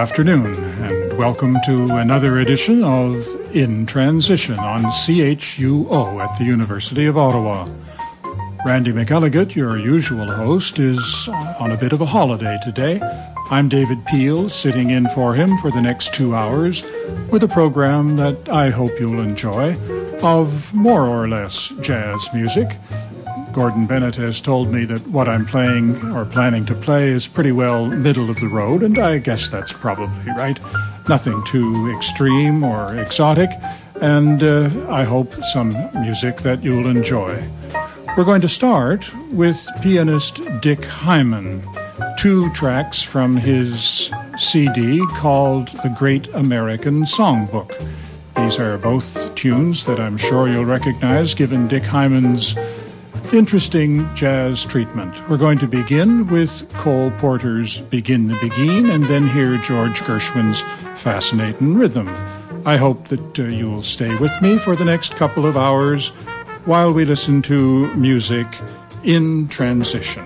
afternoon, and welcome to another edition of In Transition on CHUO at the University of Ottawa. Randy McElligott, your usual host, is on a bit of a holiday today. I'm David Peel, sitting in for him for the next 2 hours with a program that I hope you'll enjoy of more or less jazz music. Gordon Bennett has told me that what I'm playing or planning to play is pretty well middle of the road, and I guess that's probably right. Nothing too extreme or exotic, and I hope some music that you'll enjoy. We're going to start with pianist Dick Hyman, 2 tracks from his CD called The Great American Songbook. These are both tunes that I'm sure you'll recognize given Dick Hyman's interesting jazz treatment. We're going to begin with Cole Porter's Begin the Begin and then hear George Gershwin's Fascinating Rhythm. I hope that you'll stay with me for the next couple of hours while we listen to music in transition.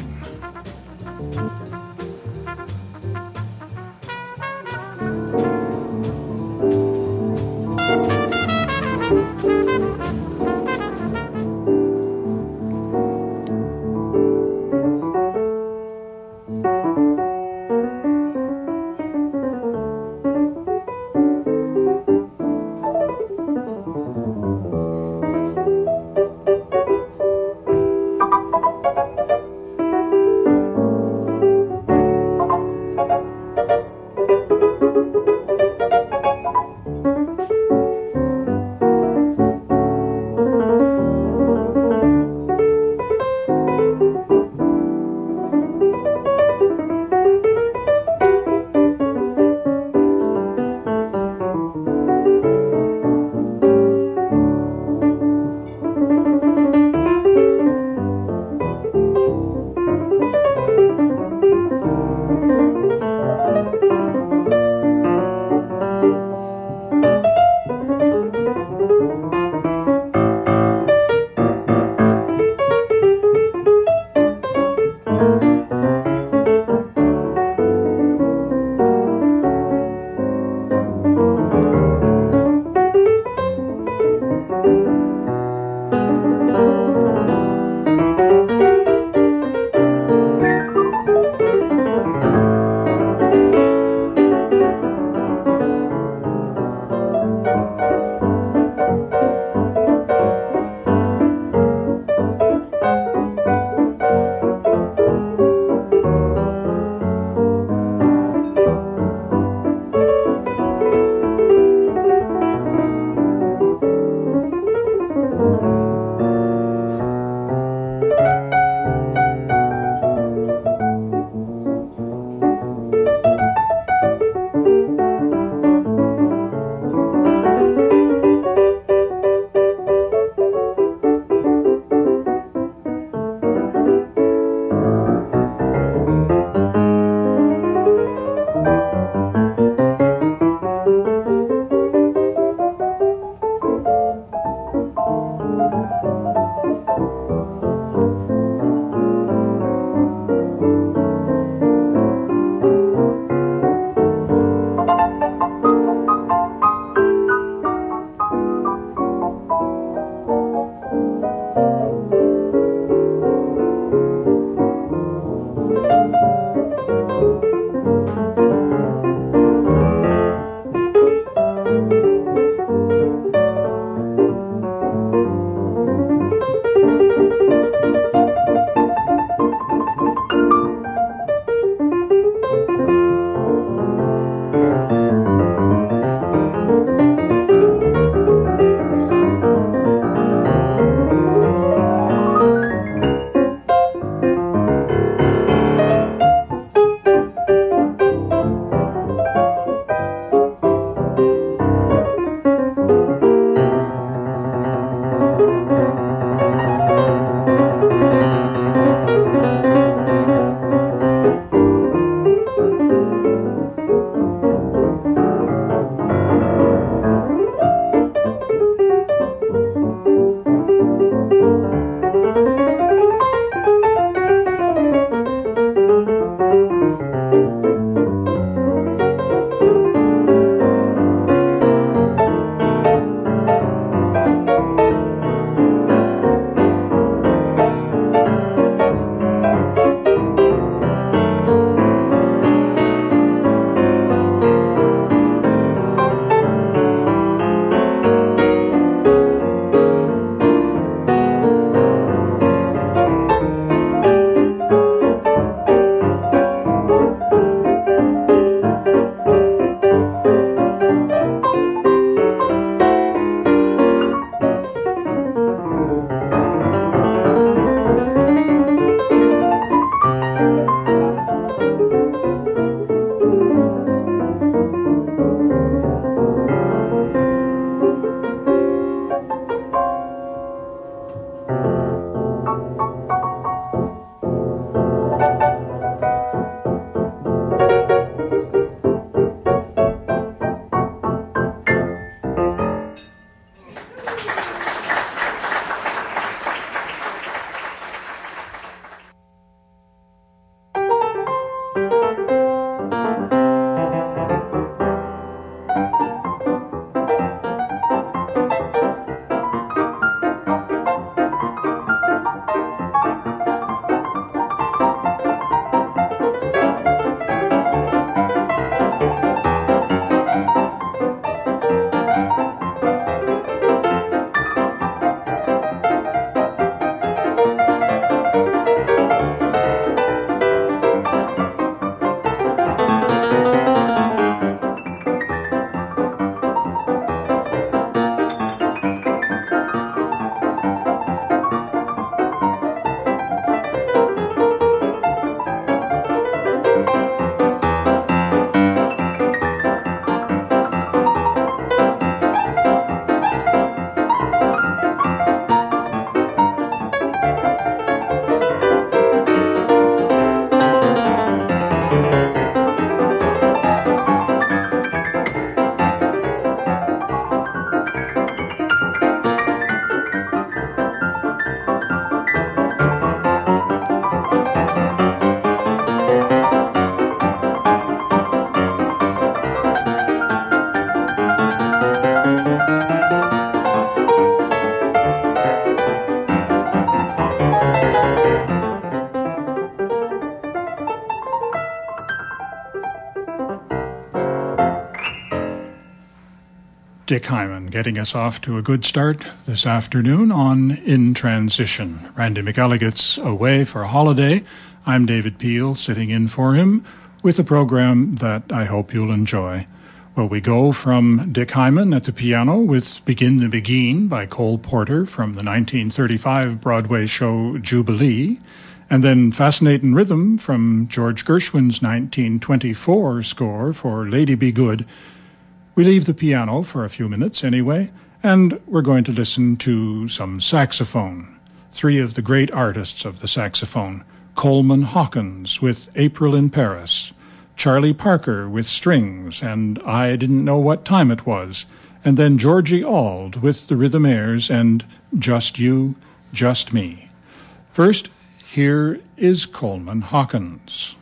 Dick Hyman getting us off to a good start this afternoon on In Transition. Randy McElligot's away for a holiday. I'm David Peel, sitting in for him with a program that I hope you'll enjoy. Well, we go from Dick Hyman at the piano with Begin the Beguine by Cole Porter from the 1935 Broadway show Jubilee, and then Fascinating Rhythm from George Gershwin's 1924 score for Lady Be Good. We leave the piano for a few minutes anyway, and we're going to listen to some saxophone. Three of the great artists of the saxophone: Coleman Hawkins with April in Paris, Charlie Parker with strings and I Didn't Know What Time It Was, and then Georgie Auld with the rhythm airs and Just You, Just Me. First, here is Coleman Hawkins.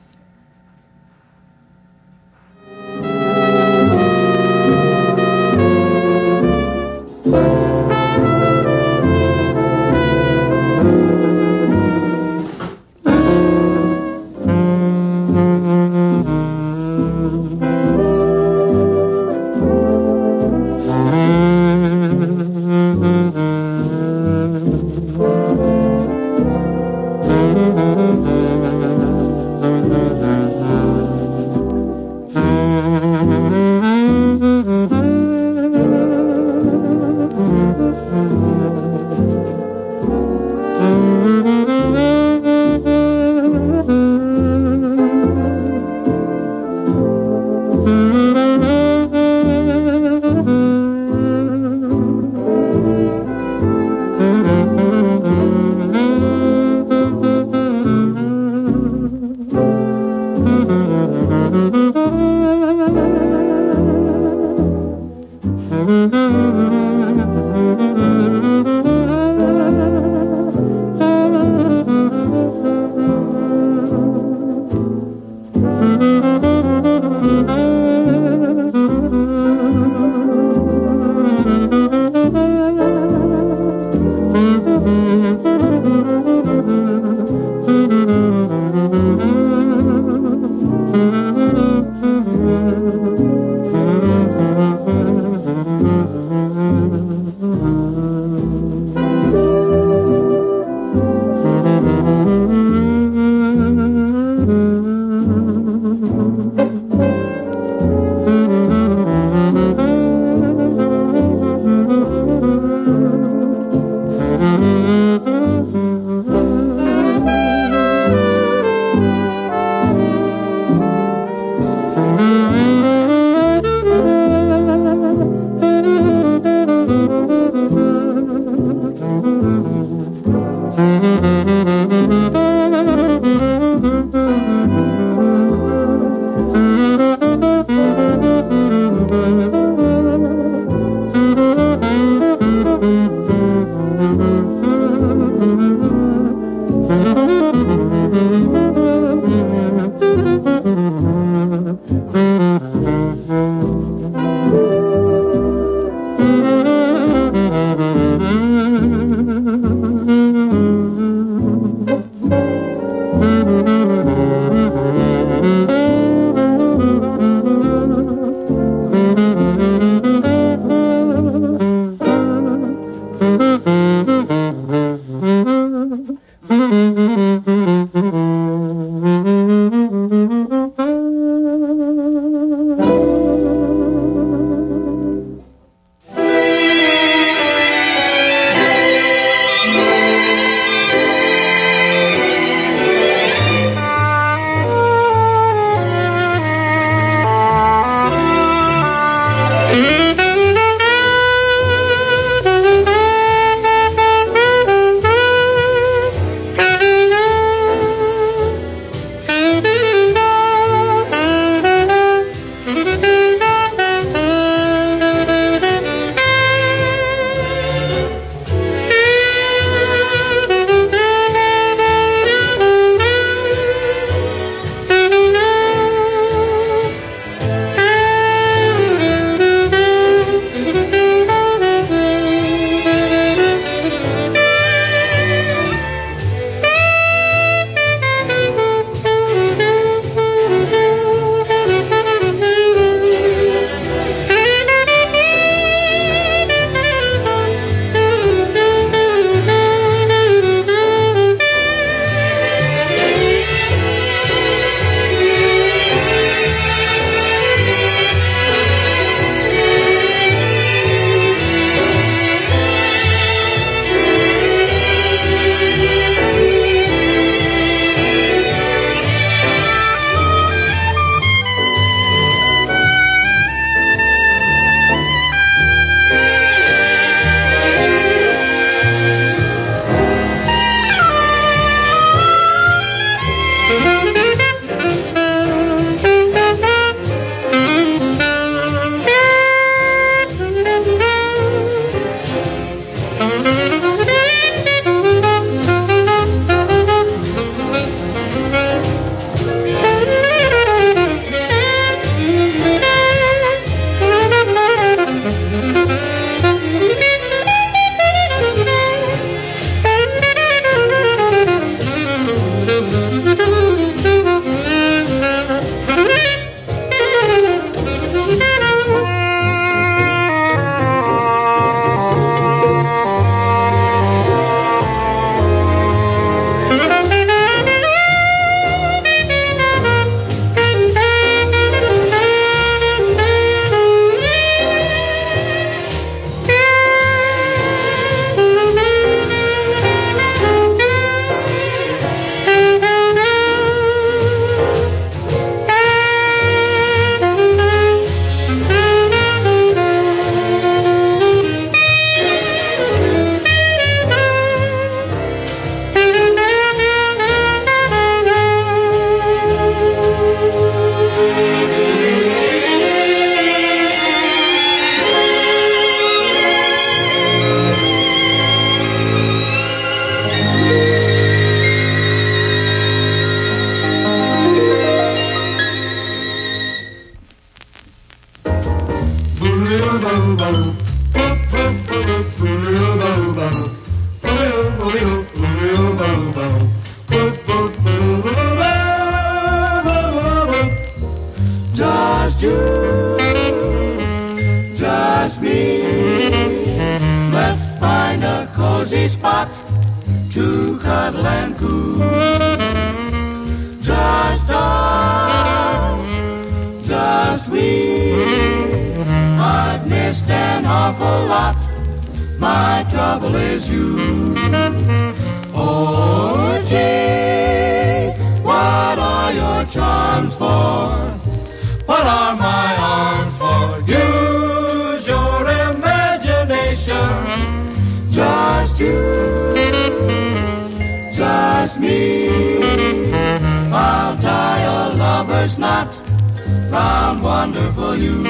Just you, just me. Let's find a cozy spot to cuddle and coo. Just us, just we. I've missed an awful lot. My trouble is you. Oh, gee, what are your charms for? What are my arms for? Use your imagination. Just you, just me. I'll tie a lover's knot round wonderful you.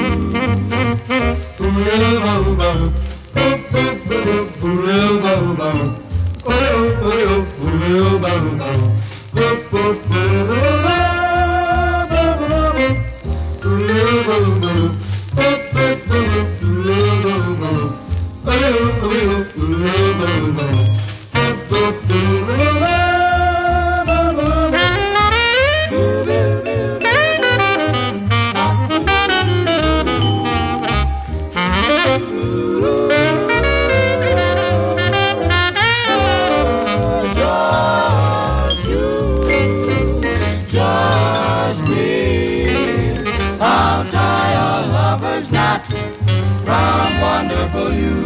Wonderful you.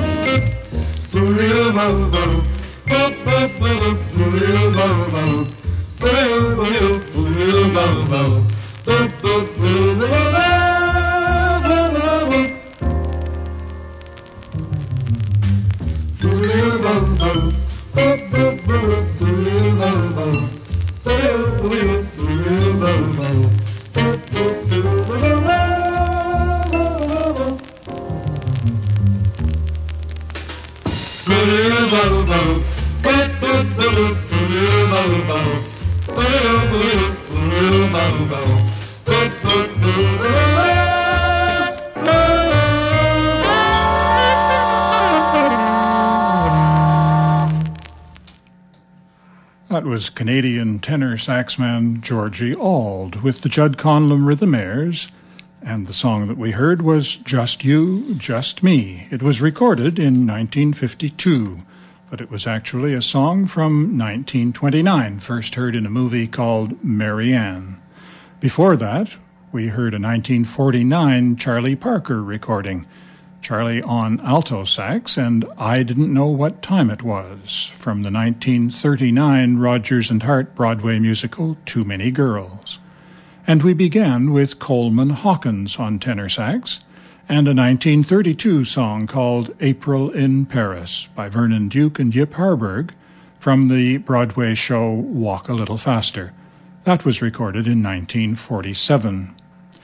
That was Canadian tenor saxman Georgie Auld with the Judd Conlon Rhythmaires, and the song that we heard was Just You, Just Me. It was recorded in 1952, but it was actually a song from 1929, first heard in a movie called Mary Ann. Before that, we heard a 1949 Charlie Parker recording, Charlie on alto sax, and I Didn't Know What Time It Was, from the 1939 Rodgers and Hart Broadway musical Too Many Girls. And we began with Coleman Hawkins on tenor sax, and a 1932 song called April in Paris by Vernon Duke and Yip Harburg from the Broadway show Walk a Little Faster. That was recorded in 1947.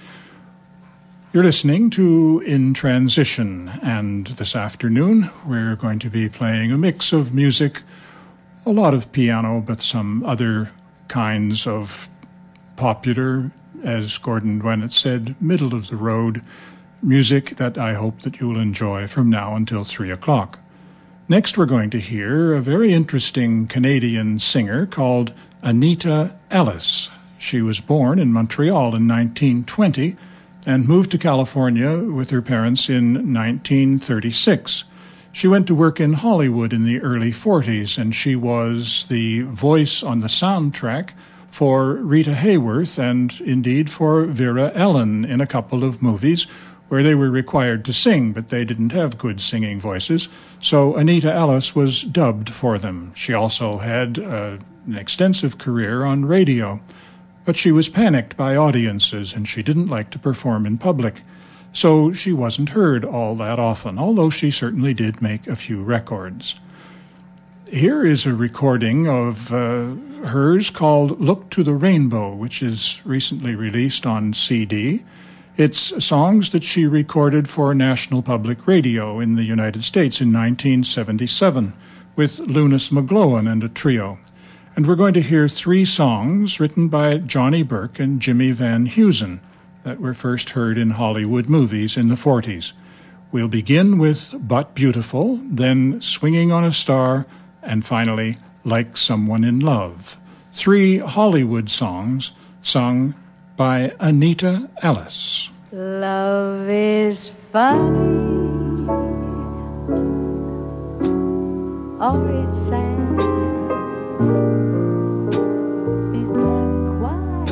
You're listening to In Transition, and this afternoon we're going to be playing a mix of music, a lot of piano, but some other kinds of popular, as Gordon Gwinnett said, middle-of-the-road music that I hope that you'll enjoy from now until 3 o'clock. Next we're going to hear a very interesting Canadian singer called Anita Ellis. She was born in Montreal in 1920, and moved to California with her parents in 1936. She went to work in Hollywood in the early 40s, and she was the voice on the soundtrack for Rita Hayworth and indeed for Vera Ellen in a couple of movies where they were required to sing, but they didn't have good singing voices, so Anita Ellis was dubbed for them. She also had an extensive career on radio. But she was panicked by audiences, and she didn't like to perform in public, so she wasn't heard all that often, although she certainly did make a few records. Here is a recording of hers called Look to the Rainbow, which is recently released on CD. It's songs that she recorded for National Public Radio in the United States in 1977 with Loonis McGlowan and a trio. And we're going to hear 3 songs written by Johnny Burke and Jimmy Van Heusen that were first heard in Hollywood movies in the 40s. We'll begin with But Beautiful, then Swinging on a Star, and finally Like Someone in Love. 3 Hollywood songs sung by Anita Ellis. Love is funny, or it's sad, it's quiet,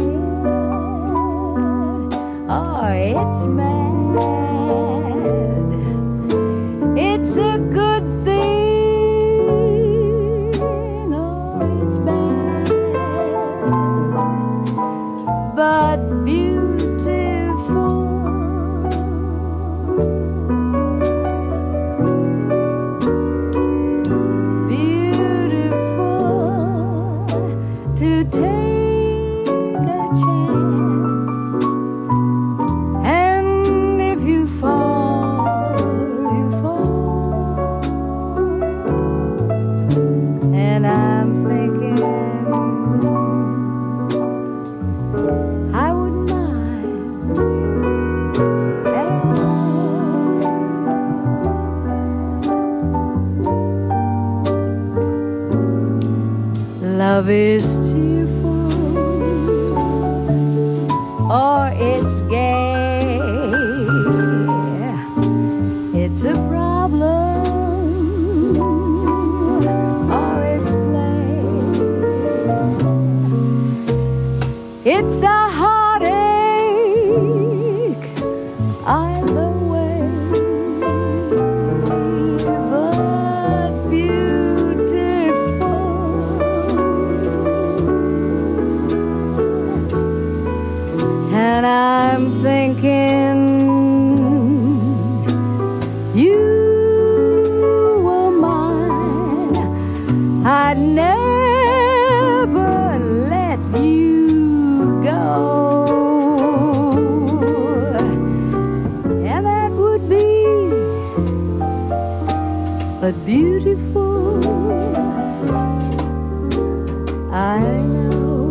or it's mad. It's a good thing, or it's bad, but love is tearful, or it's gay. It's a problem, or it's play. It's a heartache either way, but beautiful. And I'm thinking you were mine, I'd never let you go. And that would be but beautiful, I know.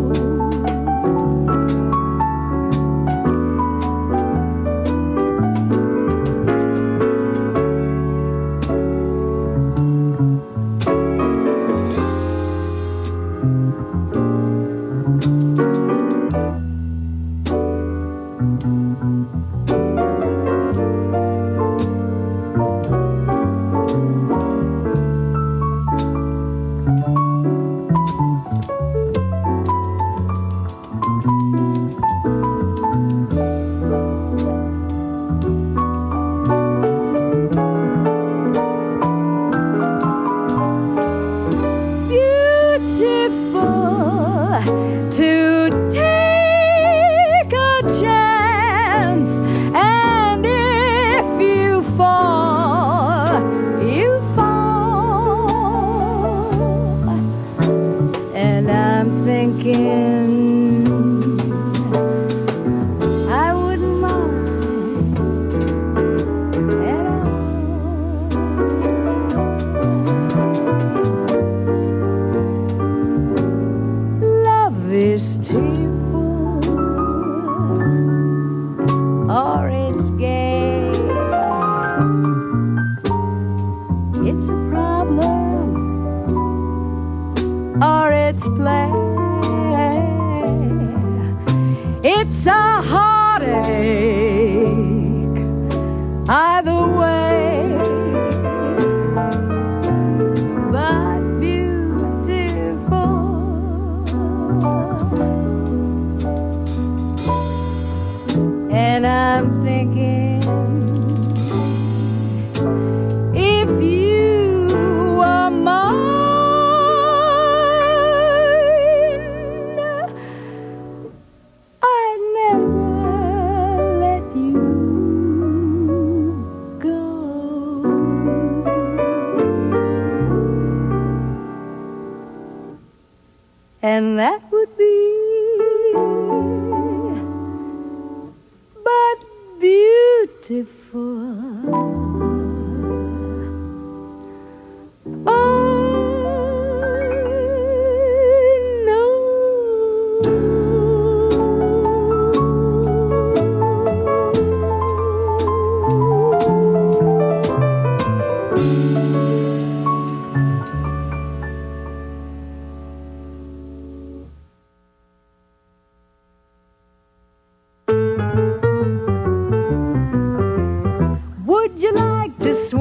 It's a heartache either way, but beautiful. And I'm thinking, if you were mine, I'd never let you go.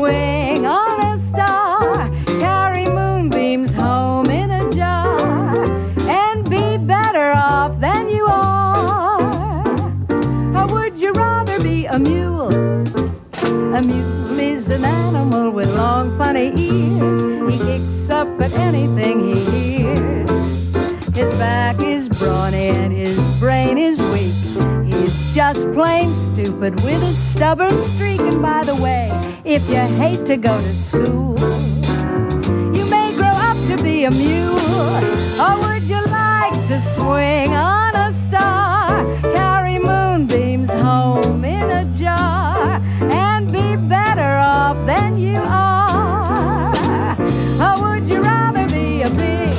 swing on a star, carry moonbeams home in a jar, and be better off than you are? Or would you rather be a mule? A mule is an animal with long, funny ears. He kicks up at anything he hears. His back is brawny and his brain is weak. He's just plain stupid with a stubborn streak. And by the way, if you hate to go to school, you may grow up to be a mule. Or would you like to swing on a star, carry moonbeams home in a jar, and be better off than you are? Or would you rather be a pig?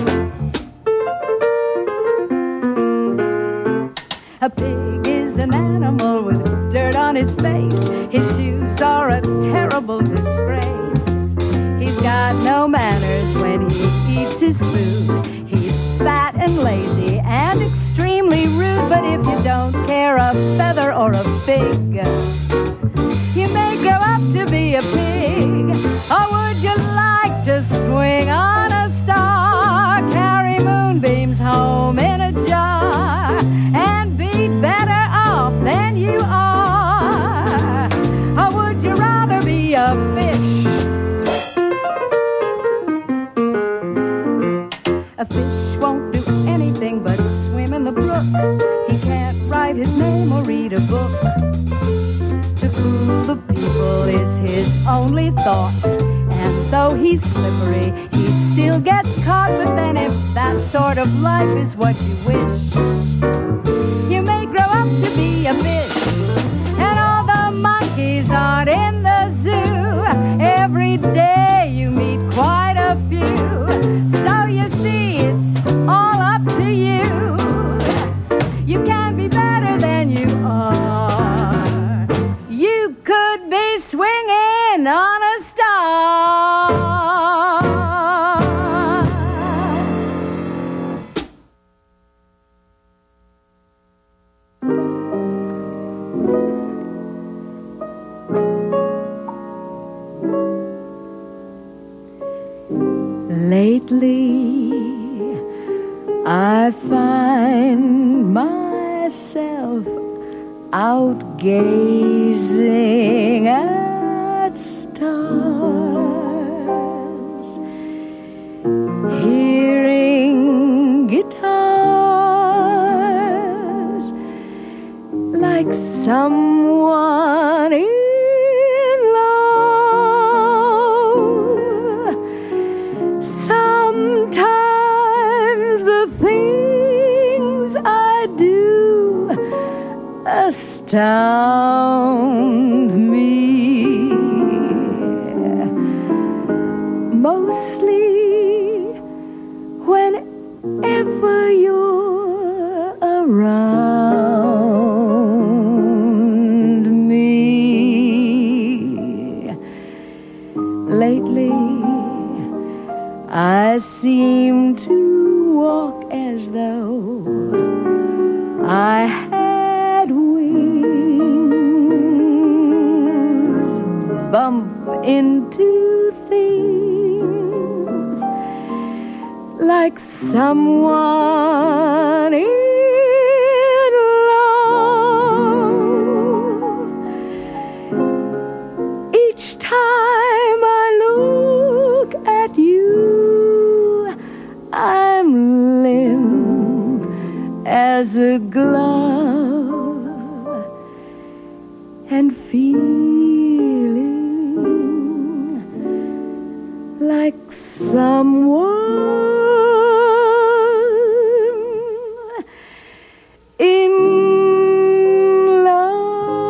A pig is an animal with dirt on his face. His shoes are a terrible disgrace. He's got no manners when he eats his food. He's fat and lazy and extremely rude. But if you don't care a feather or a fig, you may grow up to be a pig. Or would you like to swing on a star, carry moonbeams home in a jar, and be better off than you are? Or would you rather be a fish? A fish won't do anything but swim in the brook. He can't write his name or read a book. To fool the people is his only thought. And though he's slippery, he still gets caught. But then if that sort of life is what you wish, you may grow up to be a fish. And all the monkeys aren't in the zoo. Every day you meet quite a few. So you see, it's all up to you. You can be better than you are. You could be swinging on a star. Lately, I find myself out gazing at stars, hearing guitars, like someone in love. Sometimes the things I do astound me. Mostly whenever you're around me. Lately, I seem to walk as though I had wings, bump into things like someone in love. Each time I look at you, I'm limp as a glove and feeling like someone in love.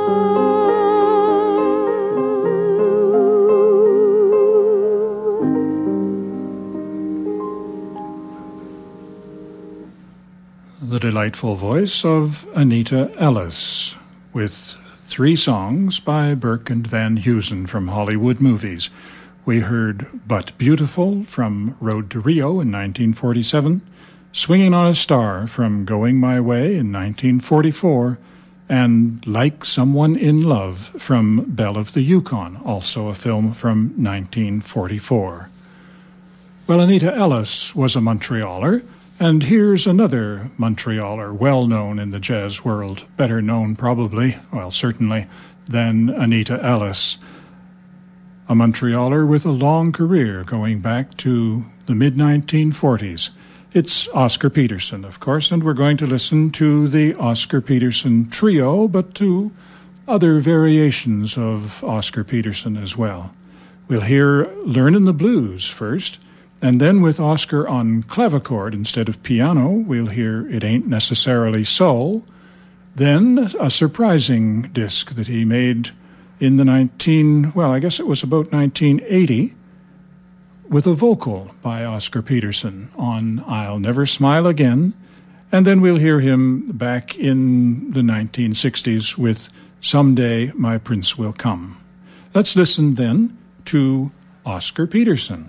The delightful voice of Anita Ellis, with 3 songs by Burke and Van Heusen from Hollywood movies. We heard But Beautiful from Road to Rio in 1947, Swinging on a Star from Going My Way in 1944, and Like Someone in Love from Belle of the Yukon, also a film from 1944. Well, Anita Ellis was a Montrealer, and here's another Montrealer, well known in the jazz world, better known probably, well, certainly, than Anita Ellis. A Montrealer with a long career going back to the mid-1940s. It's Oscar Peterson, of course, and we're going to listen to the Oscar Peterson trio, but to other variations of Oscar Peterson as well. We'll hear Learnin' the Blues first, and then with Oscar on clavichord instead of piano, we'll hear It Ain't Necessarily So. Then a surprising disc that he made in the I guess it was about 1980, with a vocal by Oscar Peterson on I'll Never Smile Again, and then we'll hear him back in the 1960s with Someday My Prince Will Come. Let's listen then to Oscar Peterson.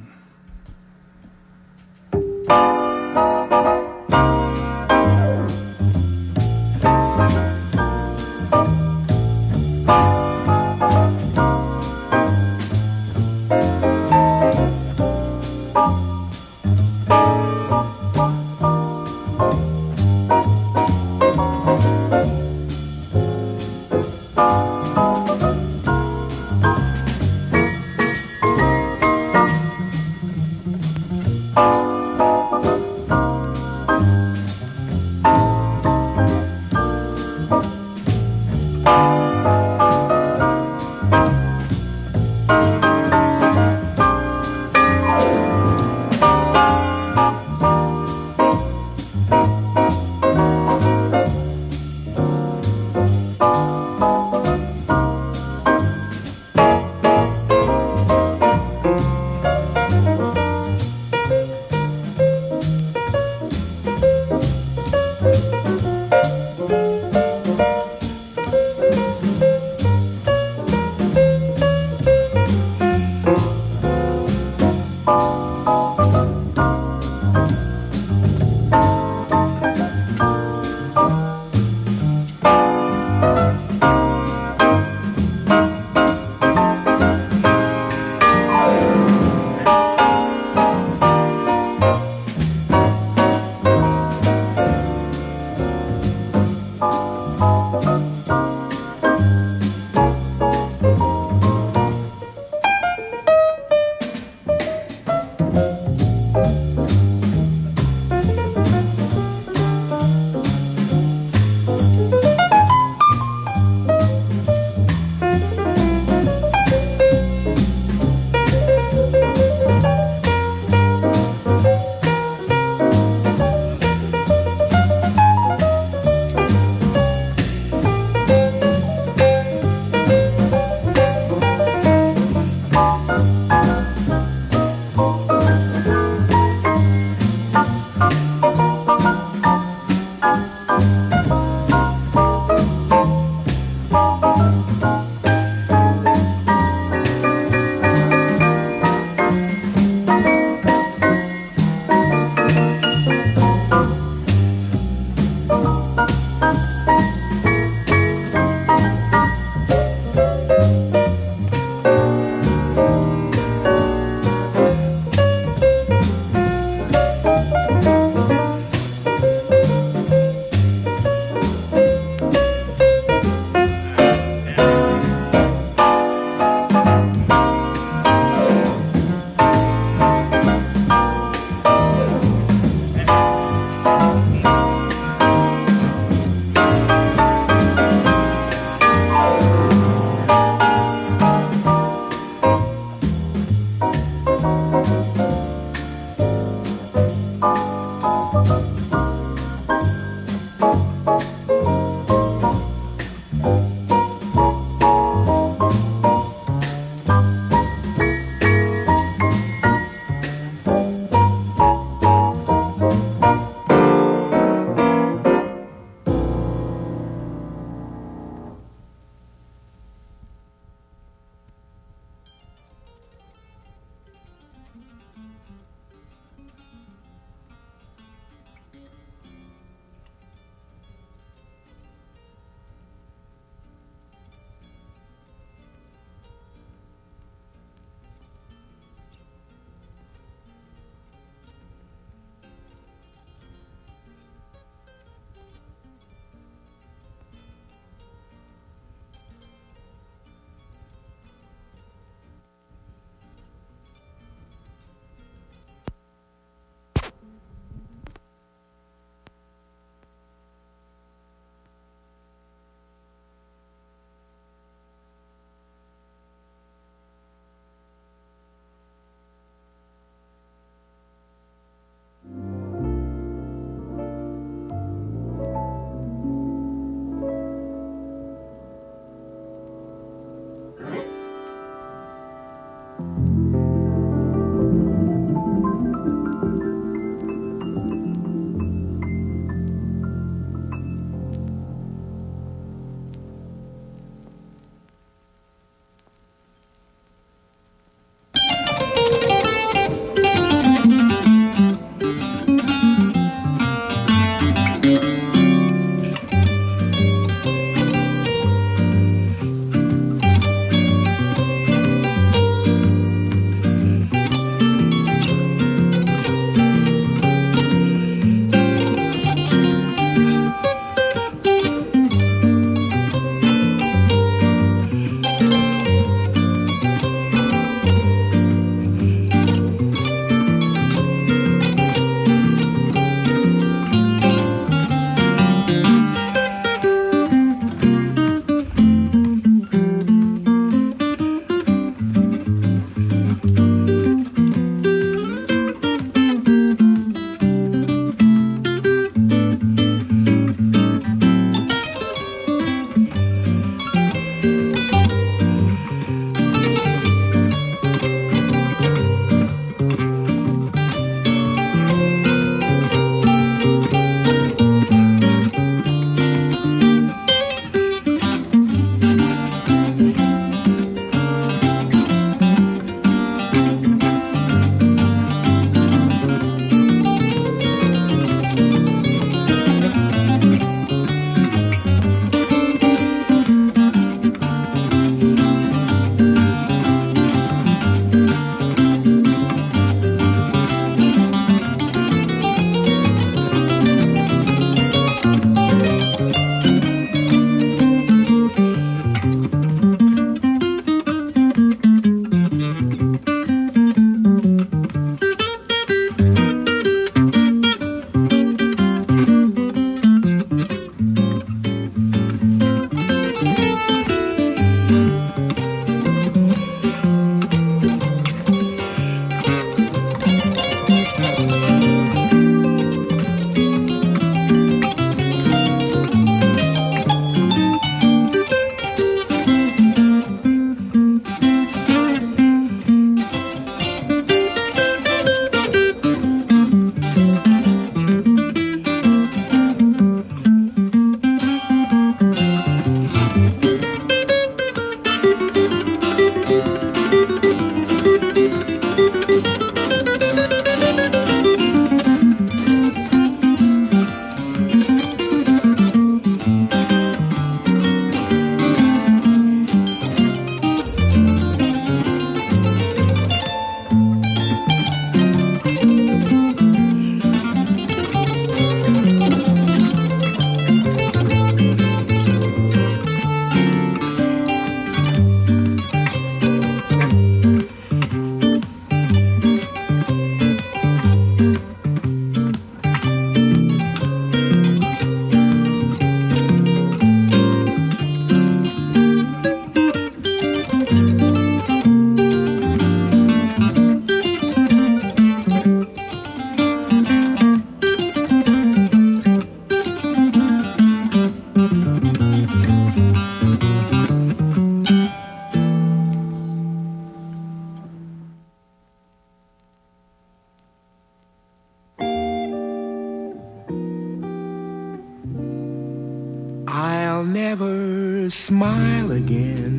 a smile again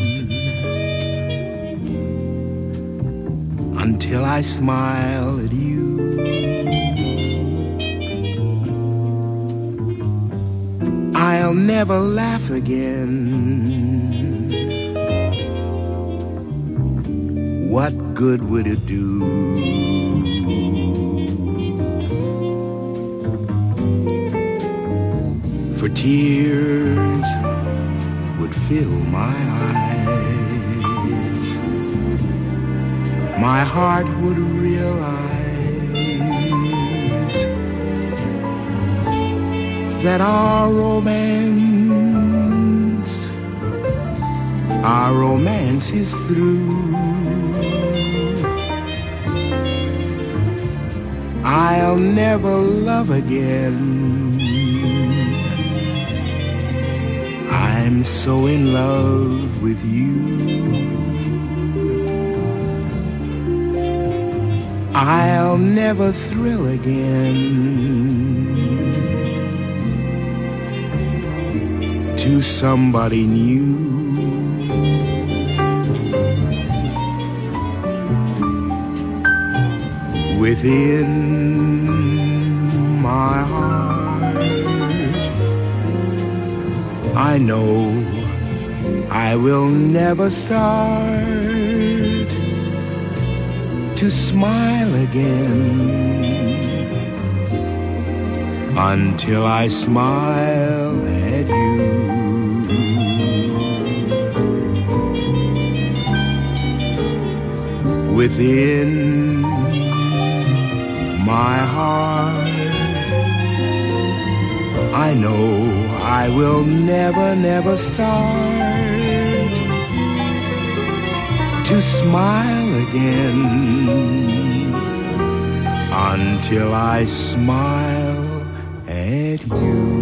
until I smile at you. I'll never laugh again. What good would it do? For tears would fill my eyes. My heart would realize that our romance is through. I'll never love again. I'm so in love with you. I'll never thrill again to somebody new. Within my heart, I know I will never start to smile again until I smile at you. Within my heart, I know I will never, never start to smile again until I smile at you.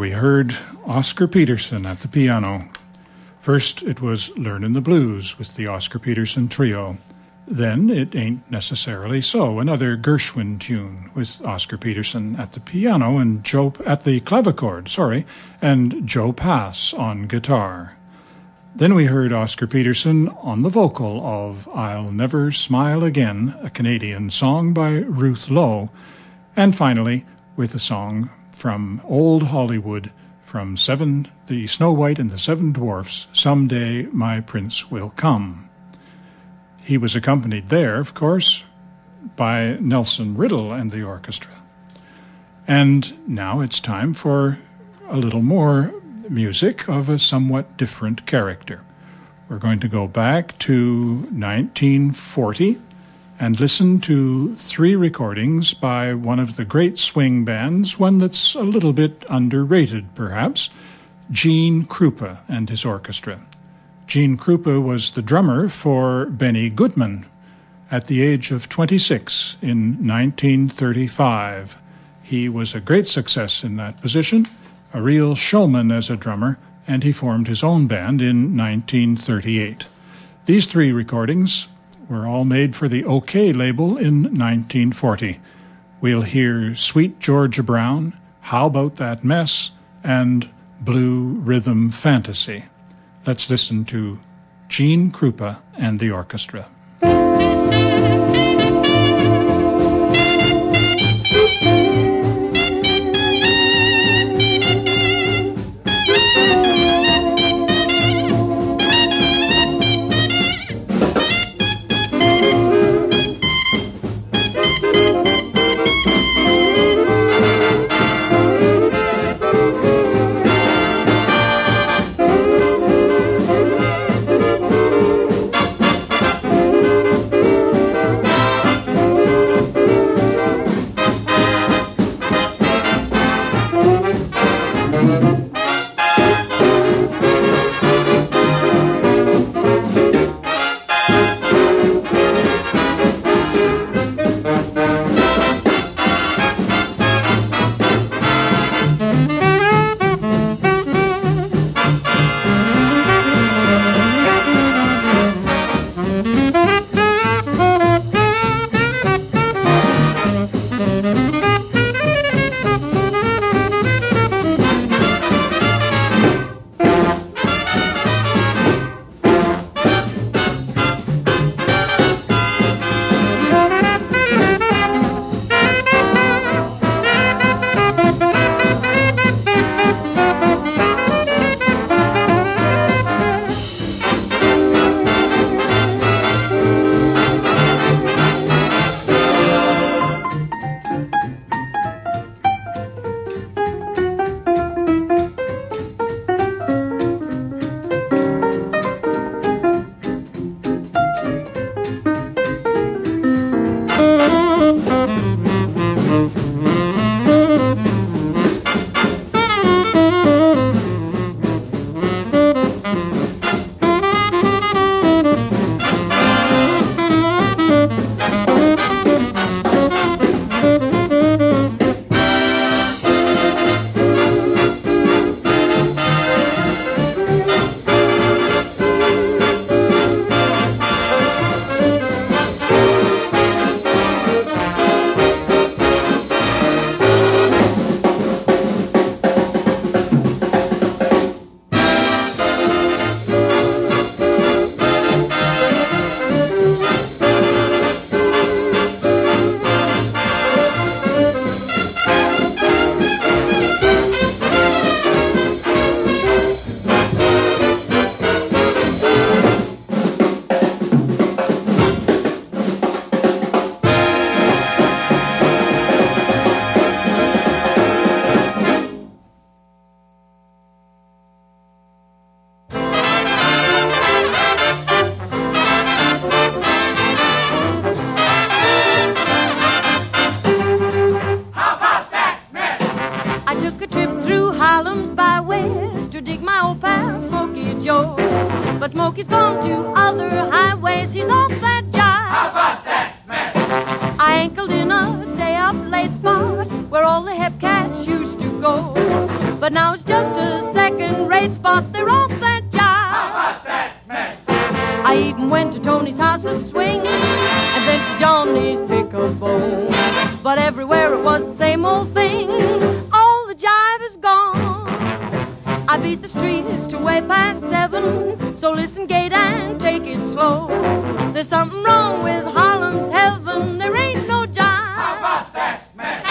we heard Oscar Peterson at the piano. First, it was Learnin' the Blues with the Oscar Peterson Trio. Then, It Ain't Necessarily So, another Gershwin tune with Oscar Peterson at the piano and at the clavichord, and Joe Pass on guitar. Then we heard Oscar Peterson on the vocal of I'll Never Smile Again, a Canadian song by Ruth Lowe, and finally with a song from Old Hollywood from the Snow White and the Seven Dwarfs, Someday My Prince Will Come. He was accompanied there, of course, by Nelson Riddle and the orchestra. And now it's time for a little more music of a somewhat different character. We're going to go back to 1940 and listen to 3 recordings by one of the great swing bands, one that's a little bit underrated, perhaps, Gene Krupa and his orchestra. Gene Krupa was the drummer for Benny Goodman at the age of 26 in 1935. He was a great success in that position, a real showman as a drummer, and he formed his own band in 1938. These 3 recordings were all made for the OK label in 1940. We'll hear Sweet Georgia Brown, How About That Mess, and Blue Rhythm Fantasy. Let's listen to Gene Krupa and the orchestra. But Smokey's gone to other highways, he's off that jive. How about that, man? I anchored in a stay-up-late spot where all the hep cats used to go. But But now it's just a second-rate spot. They're off that jive. How about that mess? I even went to Tony's House of Swing and then to Johnny's Pick-a-Bone. But everywhere it was the same old thing. All the jive is gone. I beat the streets to way past 7. So listen, Gate, and take it slow. There's something wrong with Harlem's heaven. There ain't no jive. How about that mess?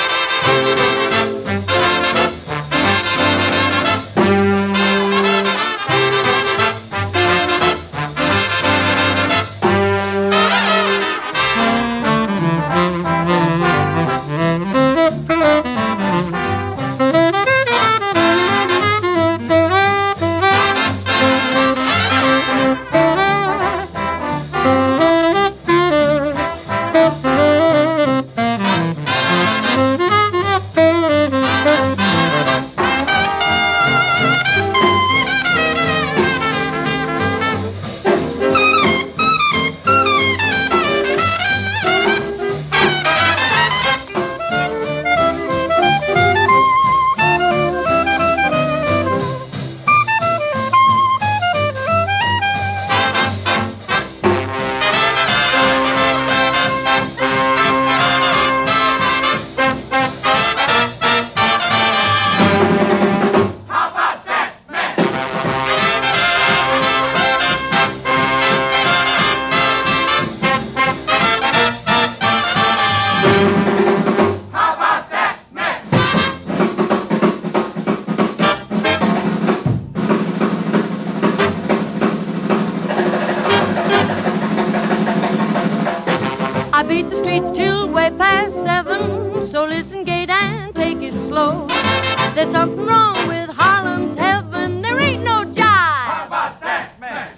I beat the streets till way past 7. So listen, Gate, and take it slow. There's something wrong with Harlem's heaven. There ain't no jive. How about that mess?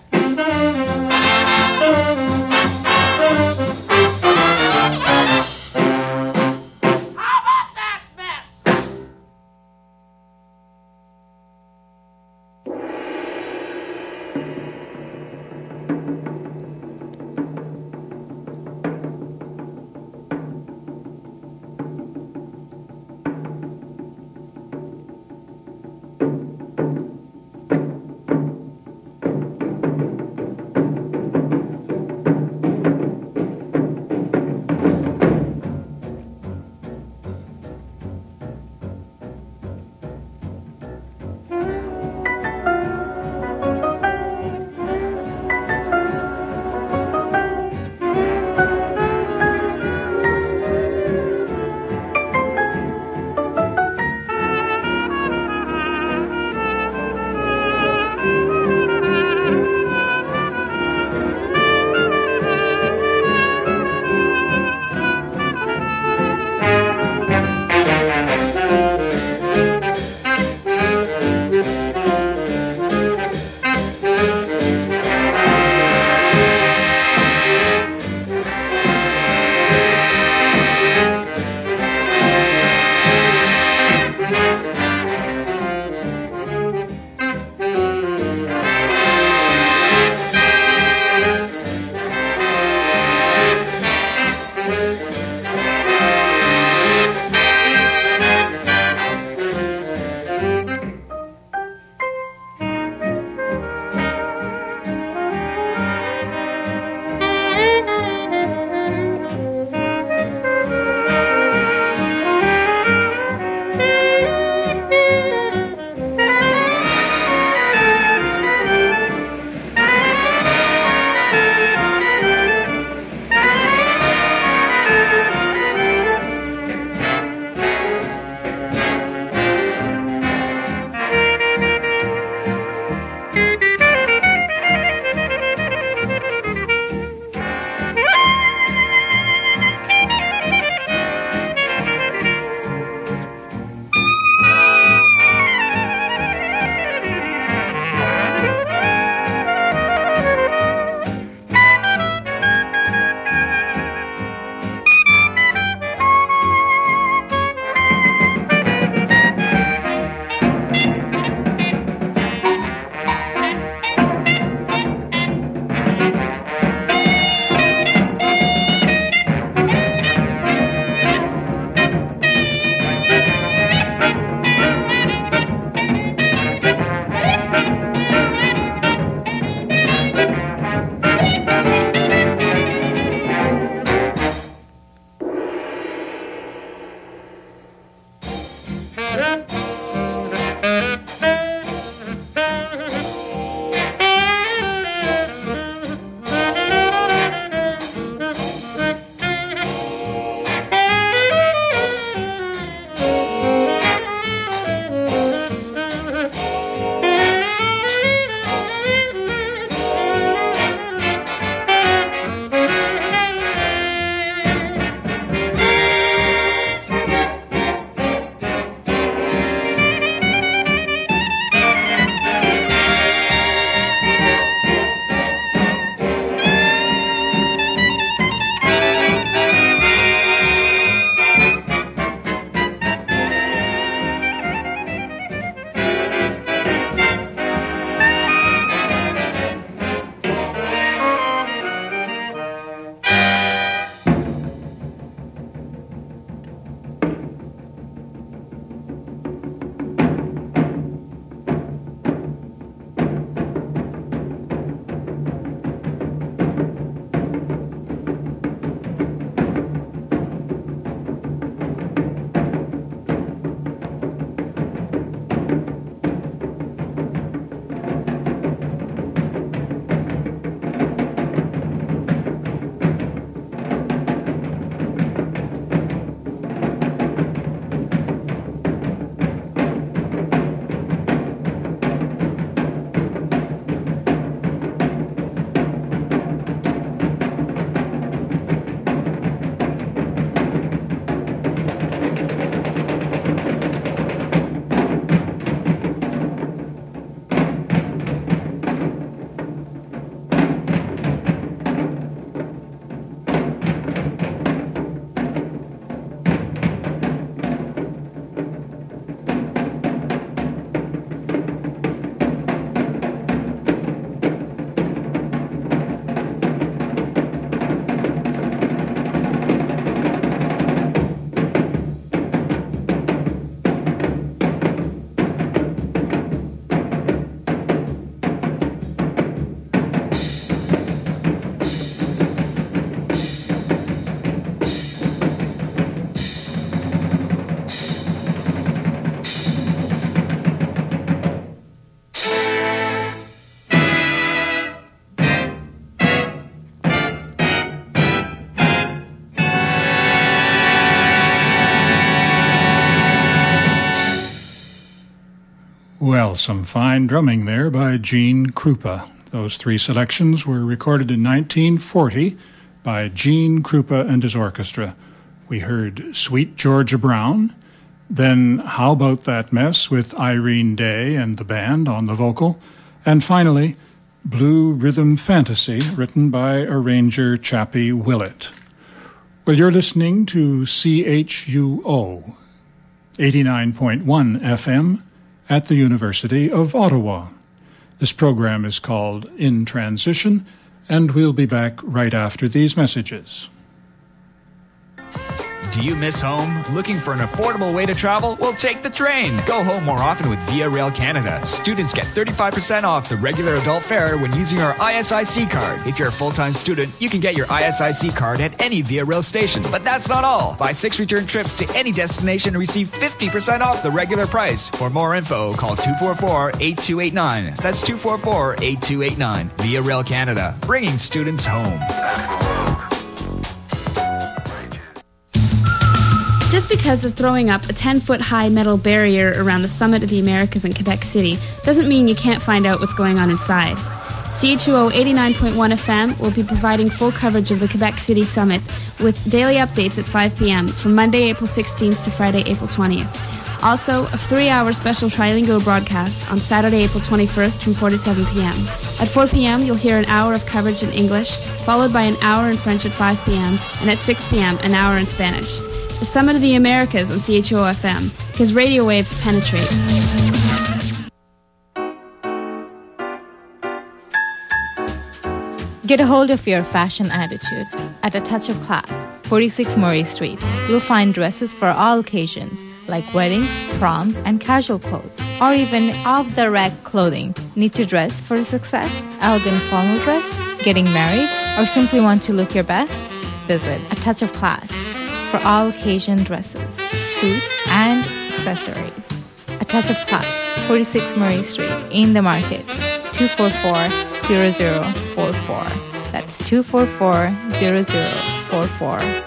How about that mess? Well, some fine drumming there by Gene Krupa. Those three selections were recorded in 1940 by Gene Krupa and his orchestra. We heard Sweet Georgia Brown, then How About That Mess with Irene Day and the band on the vocal, and finally Blue Rhythm Fantasy, written by arranger Chappie Willett. Well, you're listening to CHUO, 89.1 FM at the University of Ottawa. This program is called In Transition, and we'll be back right after these messages. Do you miss home? Looking for an affordable way to travel? Well, take the train. Go home more often with Via Rail Canada. Students get 35% off the regular adult fare when using our ISIC card. If you're a full-time student, you can get your ISIC card at any Via Rail station. But that's not all. Buy 6 return trips to any destination and receive 50% off the regular price. For more info, call 244-8289. That's 244-8289. Via Rail Canada, bringing students home. Just because they're throwing up a 10-foot-high metal barrier around the summit of the Americas in Quebec City doesn't mean you can't find out what's going on inside. CHUO 89.1 FM will be providing full coverage of the Quebec City Summit with daily updates at 5 p.m. from Monday, April 16th to Friday, April 20th. Also, a 3-hour special trilingual broadcast on Saturday, April 21st from 4 to 7 p.m. At 4 p.m., you'll hear an hour of coverage in English, followed by an hour in French at 5 p.m., and at 6 p.m., an hour in Spanish. The Summit of the Americas on CHUO FM, because radio waves penetrate. Get a hold of your fashion attitude at A Touch of Class, 46 Murray Street. You'll find dresses for all occasions, like weddings, proms, and casual clothes, or even off-the-rack clothing. Need to dress for success? Elegant formal dress? Getting married? Or simply want to look your best? Visit A Touch of Class for all occasion dresses, suits, and accessories. A Touch of Class, 46 Murray Street, in the Market, 244-0044. That's 244-0044.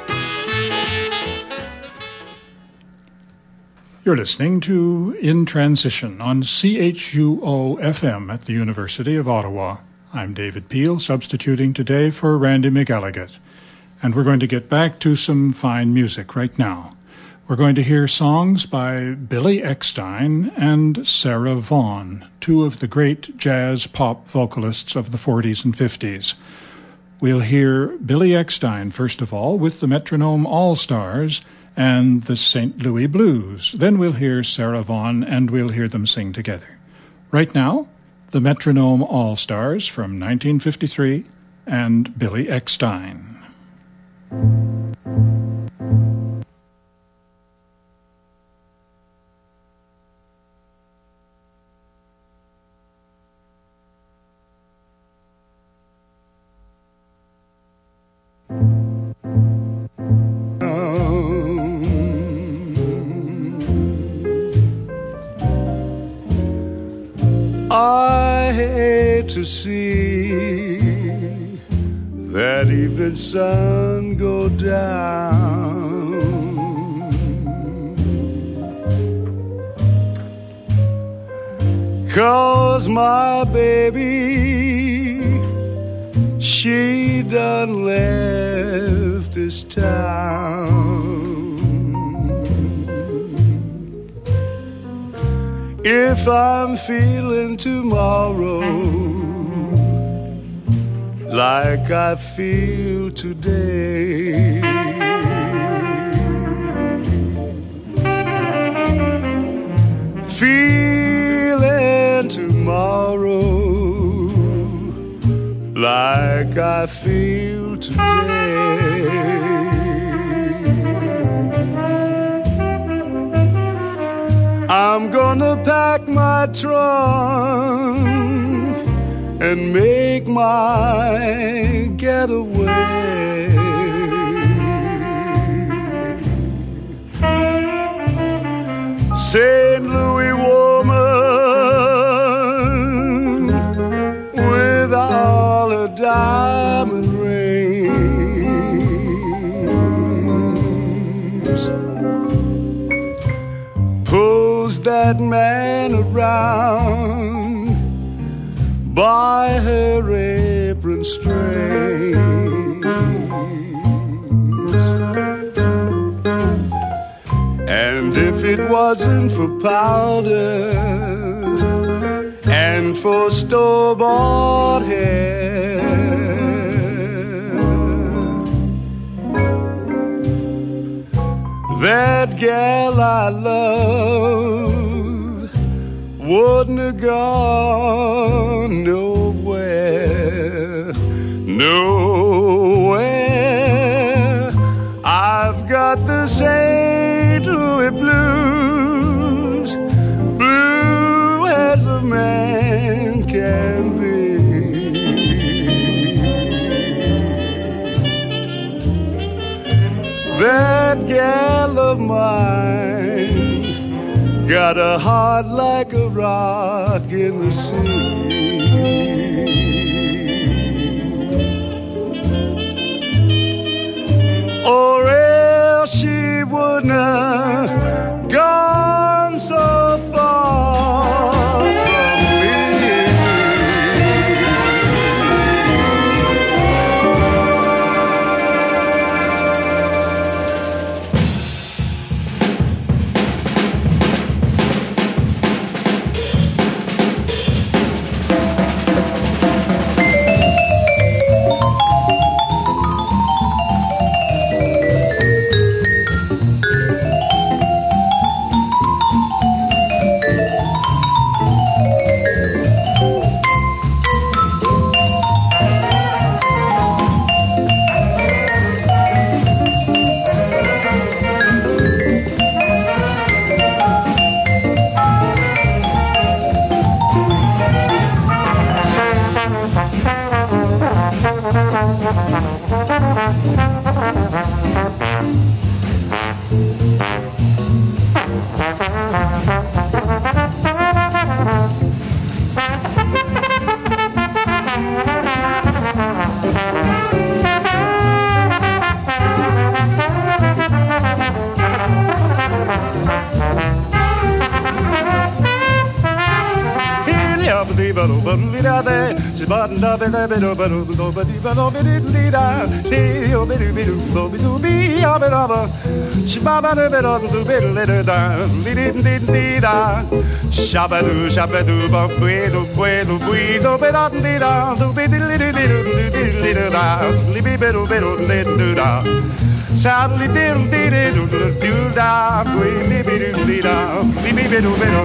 You're listening to In Transition on CHUO FM at the University of Ottawa. I'm David Peel, substituting today for Randy McElligott. And we're going to get back to some fine music right now. We're going to hear songs by Billy Eckstine and Sarah Vaughan, two of the great jazz pop vocalists of the 40s and 50s. We'll hear Billy Eckstine, first of all, with the Metronome All-Stars and the St. Louis Blues. Then we'll hear Sarah Vaughan, and we'll hear them sing together. Right now, the Metronome All-Stars from 1953 and Billy Eckstine. I hate to see that evening sun go down, 'cause my baby, she done left this town. If I'm feeling tomorrow like I feel today, feeling tomorrow like I feel today, I'm gonna pack my trunk and make my getaway. St. Louis woman with all her diamond rings, pulls bad man around by her apron strings. And if it wasn't for powder and for store-bought hair, that gal I love wouldn't have gone nowhere, nowhere. I've got the St. Louis blues, blue as a man can be. That gal of mine got a heart like a rock in the sea. Or else she wouldn't have gone so far from me. Shabadoo, shabadoo, bueno, bueno, bueno, bedadida, da, libido, da, sadly diddle, diddle, do da, libido.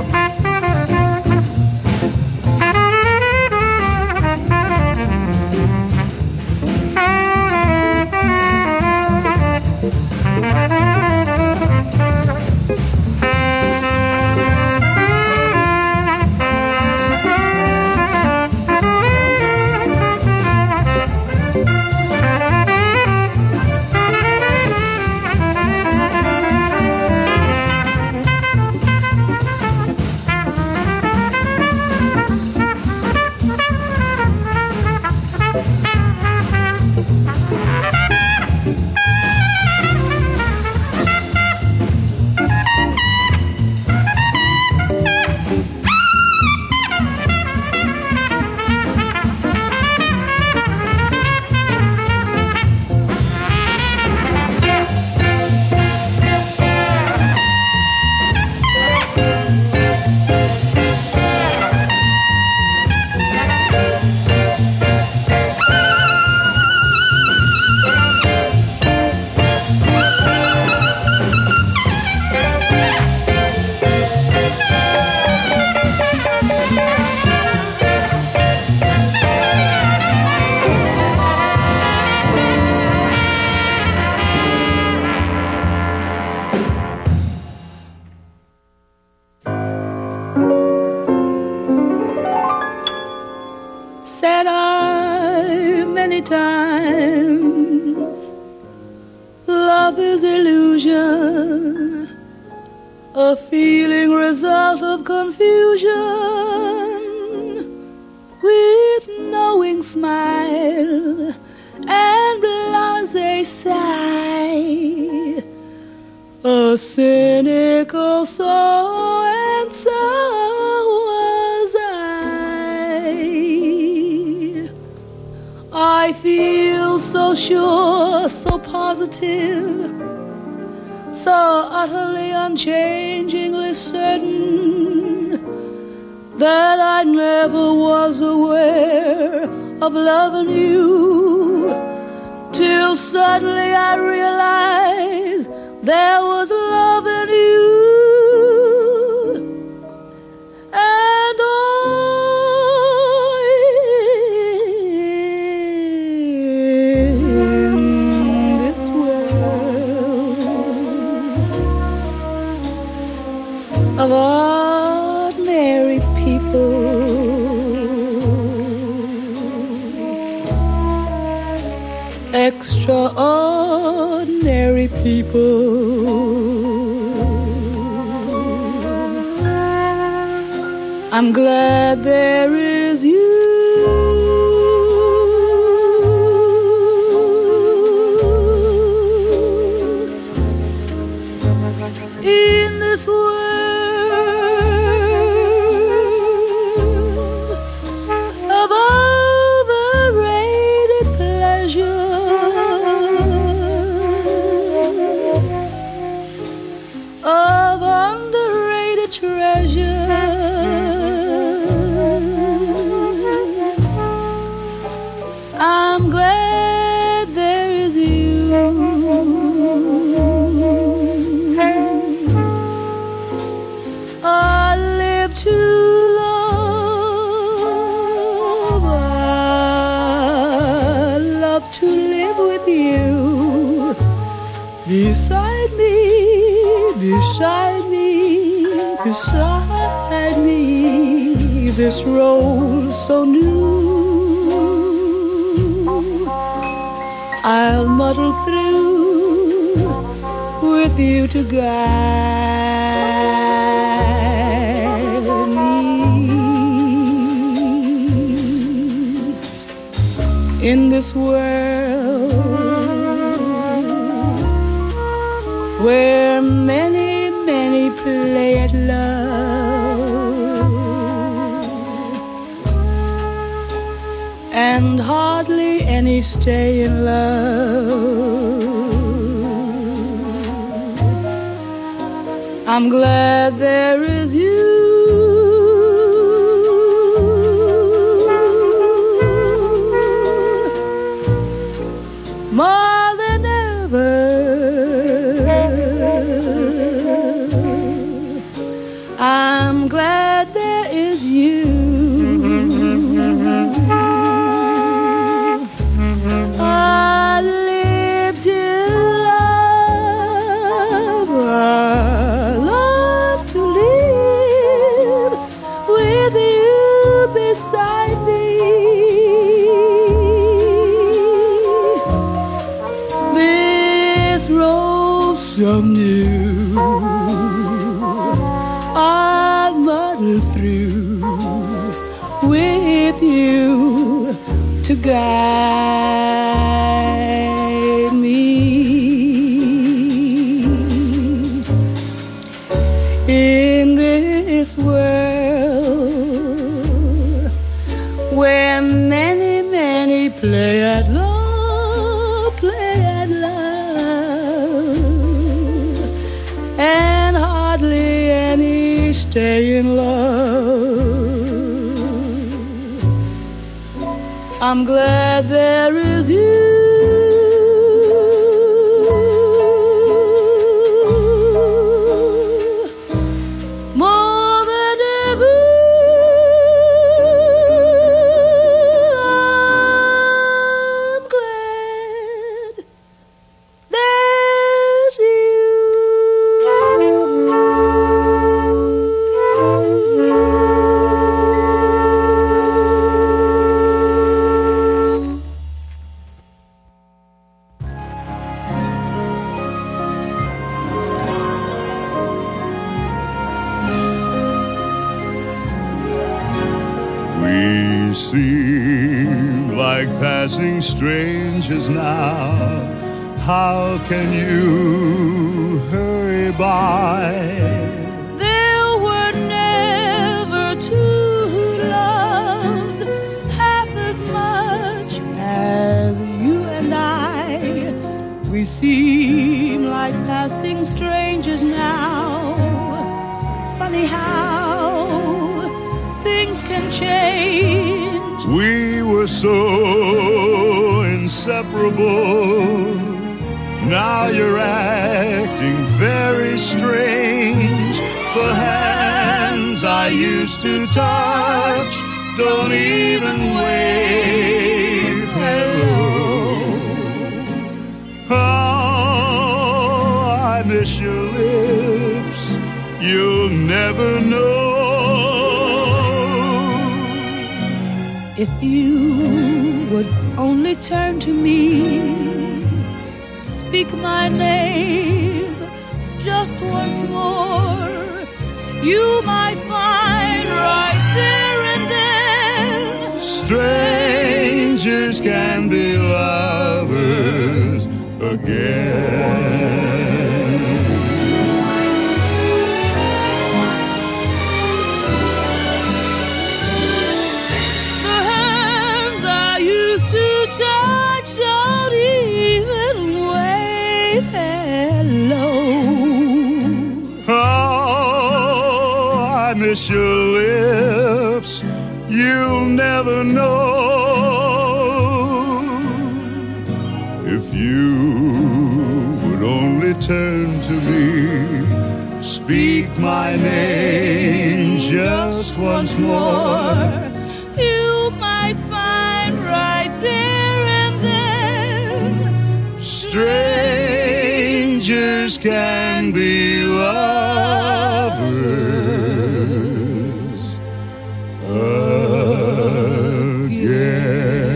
Said I many times, love is illusion, a feeling result of confusion, with knowing smile and blasé sigh, a cynical soul and feel so sure, so positive, so utterly unchangingly certain that I never was aware of loving you, till suddenly I realized there was love in you. And in this world of ordinary people, extraordinary people, I'm glad there is you. In this world of overrated pleasure, of underrated treasure, I'm glad there is you. I live to love, I love to live with you, beside me, beside me, beside me, this road so new. I'll muddle through with you to guide me. In this world where many, many play at love and hardly any stay in love, I'm glad there is you. More than ever, I'm glad there is you. I live to love, I love to live with you beside me. This road so new, I'll muddle through with you to guide me. In this world where many, many play at love, and hardly any stay in love, I'm glad there is you. More than ever, I'm glad there's you. We seem like passing strangers now. How can you hurry by? There were never two who loved half as much as We seem like passing strangers now. Funny how things can change. We were so inseparable. Now you're acting very strange. The hands I used to touch don't even wave hello. Oh, I miss your lips. You'll never know. If you would only turn to me, speak my name just once more, you might find right there and then strangers can be lovers again. Touch, don't even wave hello. Oh, I miss your lips. You'll never know. If you would only turn to me, speak my name just once more, you might find right there and then strangers can be lovers again.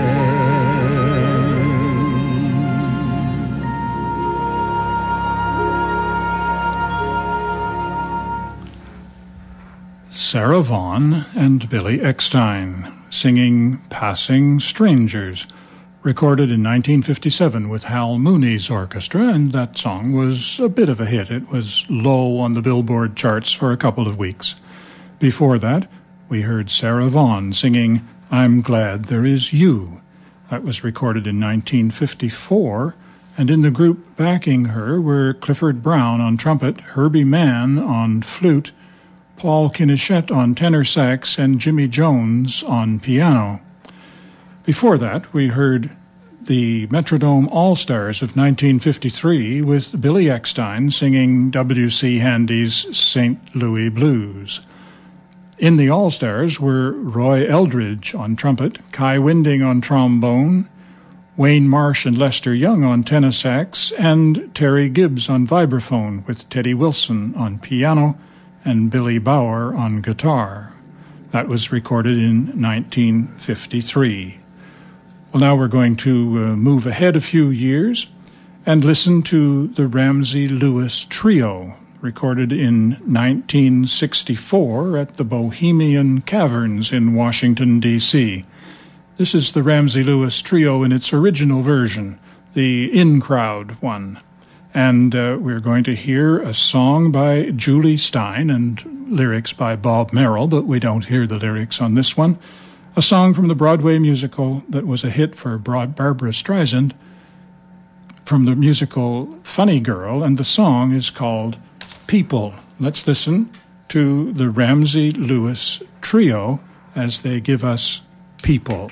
Sarah Vaughan and Billy Eckstine singing Passing Strangers, recorded in 1957 with Hal Mooney's orchestra, and that song was a bit of a hit. It was low on the Billboard charts for a couple of weeks. Before that, we heard Sarah Vaughan singing I'm Glad There Is You. That was recorded in 1954, and in the group backing her were Clifford Brown on trumpet, Herbie Mann on flute, Paul Kinichette on tenor sax, and Jimmy Jones on piano. Before that, we heard the Metrodome All-Stars of 1953 with Billy Eckstine singing W.C. Handy's St. Louis Blues. In the All-Stars were Roy Eldridge on trumpet, Kai Winding on trombone, Wayne Marsh and Lester Young on tenor sax, and Terry Gibbs on vibraphone with Teddy Wilson on piano and Billy Bauer on guitar. That was recorded in 1953. Well, now we're going to move ahead a few years and listen to the Ramsey Lewis Trio, recorded in 1964 at the Bohemian Caverns in Washington, D.C. This is the Ramsey Lewis Trio in its original version, the in-crowd one. And we're going to hear a song by Julie Stein and lyrics by Bob Merrill, but we don't hear the lyrics on this one. A song from the Broadway musical that was a hit for Barbra Streisand, from the musical Funny Girl, and the song is called People. Let's listen to the Ramsey Lewis Trio as they give us People.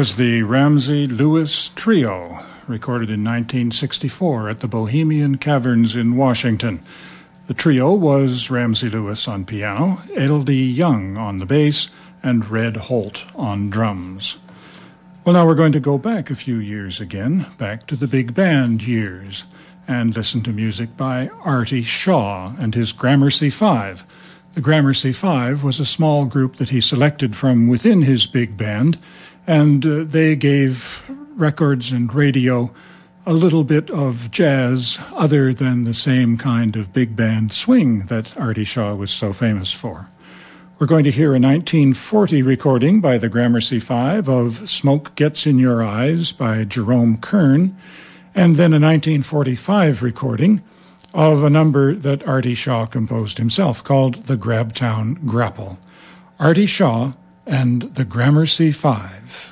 was the Ramsey Lewis Trio, recorded in 1964 at the Bohemian Caverns in Washington. The trio was Ramsey Lewis on piano, L.D. Young on the bass, and Red Holt on drums. Well, now we're going to go back a few years again, back to the big band years, and listen to music by Artie Shaw and his Gramercy Five. The Gramercy Five was a small group that he selected from within his big band, and they gave records and radio a little bit of jazz other than the same kind of big band swing that Artie Shaw was so famous for. We're going to hear a 1940 recording by the Gramercy Five of Smoke Gets in Your Eyes by Jerome Kern, and then a 1945 recording of a number that Artie Shaw composed himself called the Grabtown Grapple. Artie Shaw and the Gramercy Five.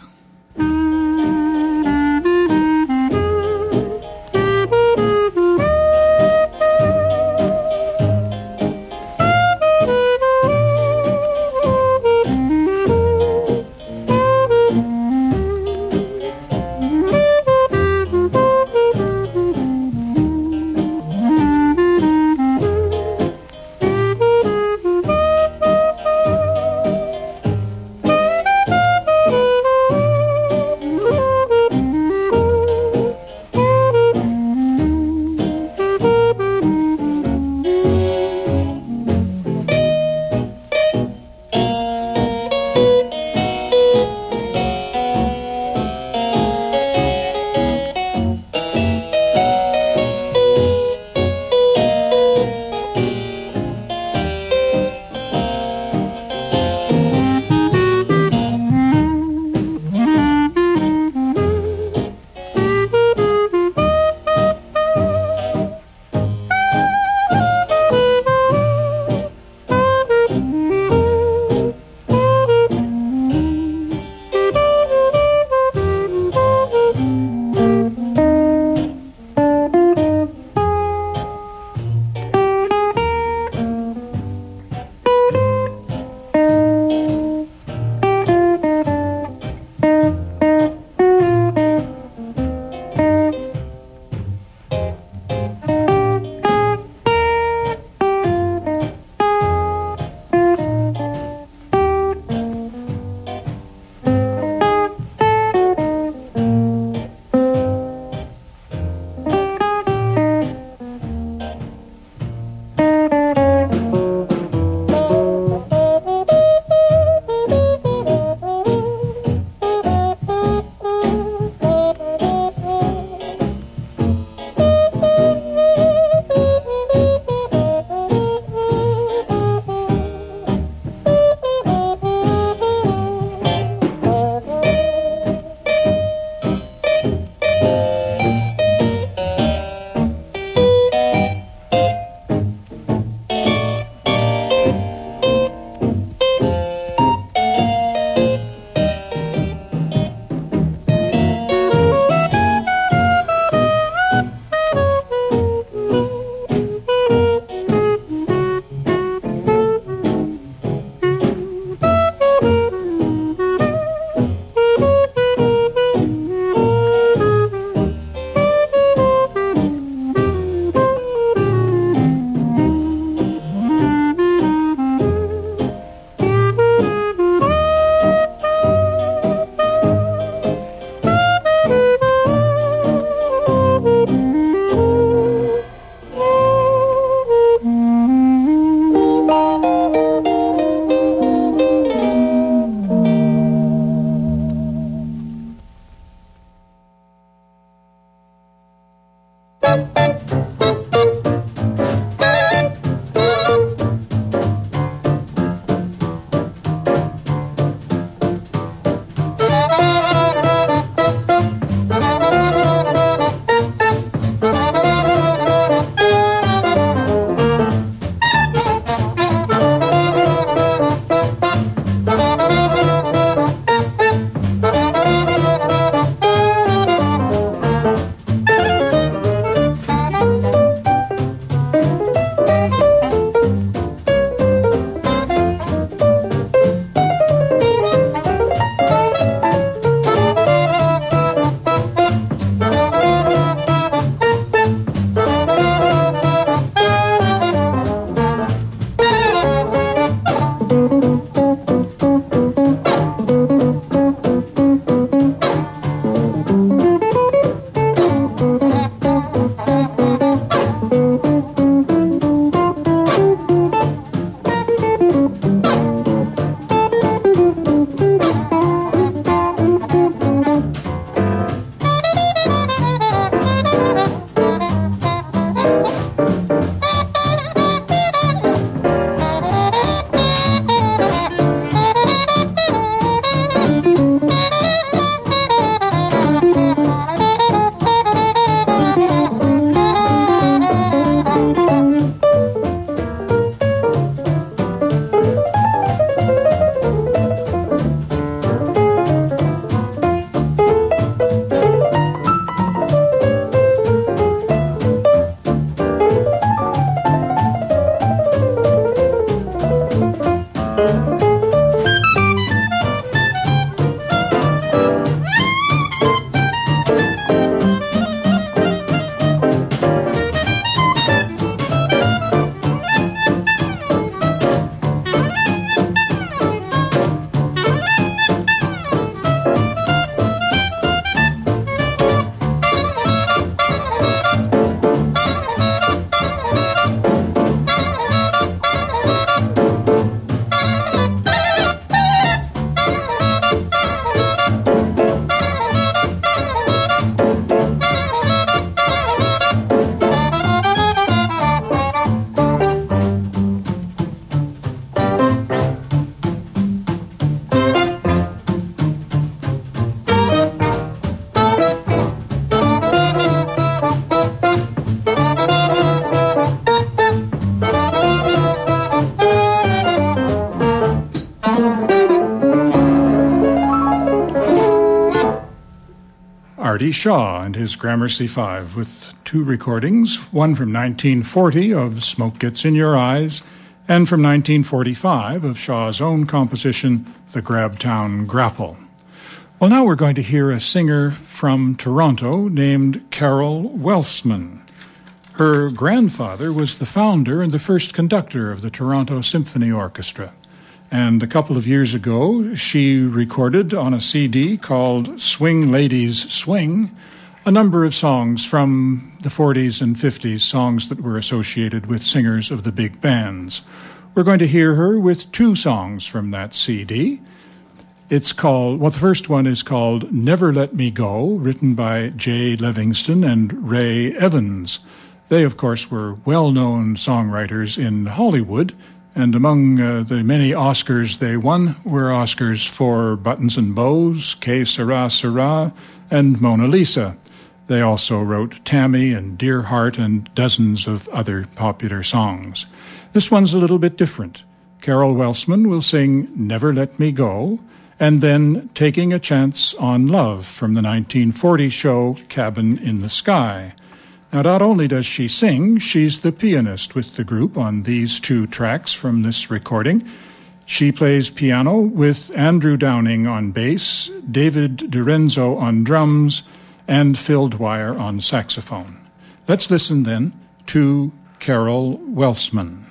Artie Shaw and his Gramercy Five, with two recordings, one from 1940 of Smoke Gets in Your Eyes, and from 1945 of Shaw's own composition, The Grabtown Grapple. Well, now we're going to hear a singer from Toronto named Carol Welsman. Her grandfather was the founder and the first conductor of the Toronto Symphony Orchestra. And a couple of years ago, she recorded on a CD called Swing Ladies Swing a number of songs from the 40s and 50s, songs that were associated with singers of the big bands. We're going to hear her with two songs from that CD. It's called, the first one is called Never Let Me Go, written by Jay Livingston and Ray Evans. They, of course, were well-known songwriters in Hollywood, and among the many Oscars they won were Oscars for Buttons and Bows, Que Sera Sera, and Mona Lisa. They also wrote Tammy and Dear Heart and dozens of other popular songs. This one's a little bit different. Carol Welsman will sing Never Let Me Go, and then Taking a Chance on Love from the 1940 show Cabin in the Sky. Now, not only does she sing, she's the pianist with the group on these two tracks from this recording. She plays piano with Andrew Downing on bass, David DiRenzo on drums, and Phil Dwyer on saxophone. Let's listen then to Carol Welsman.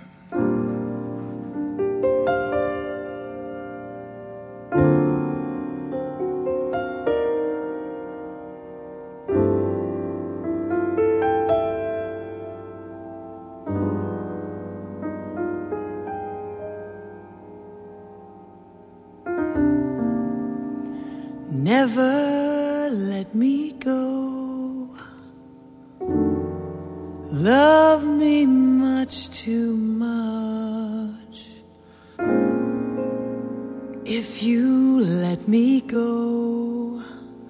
Never let me go. Love me much too much. If you let me go,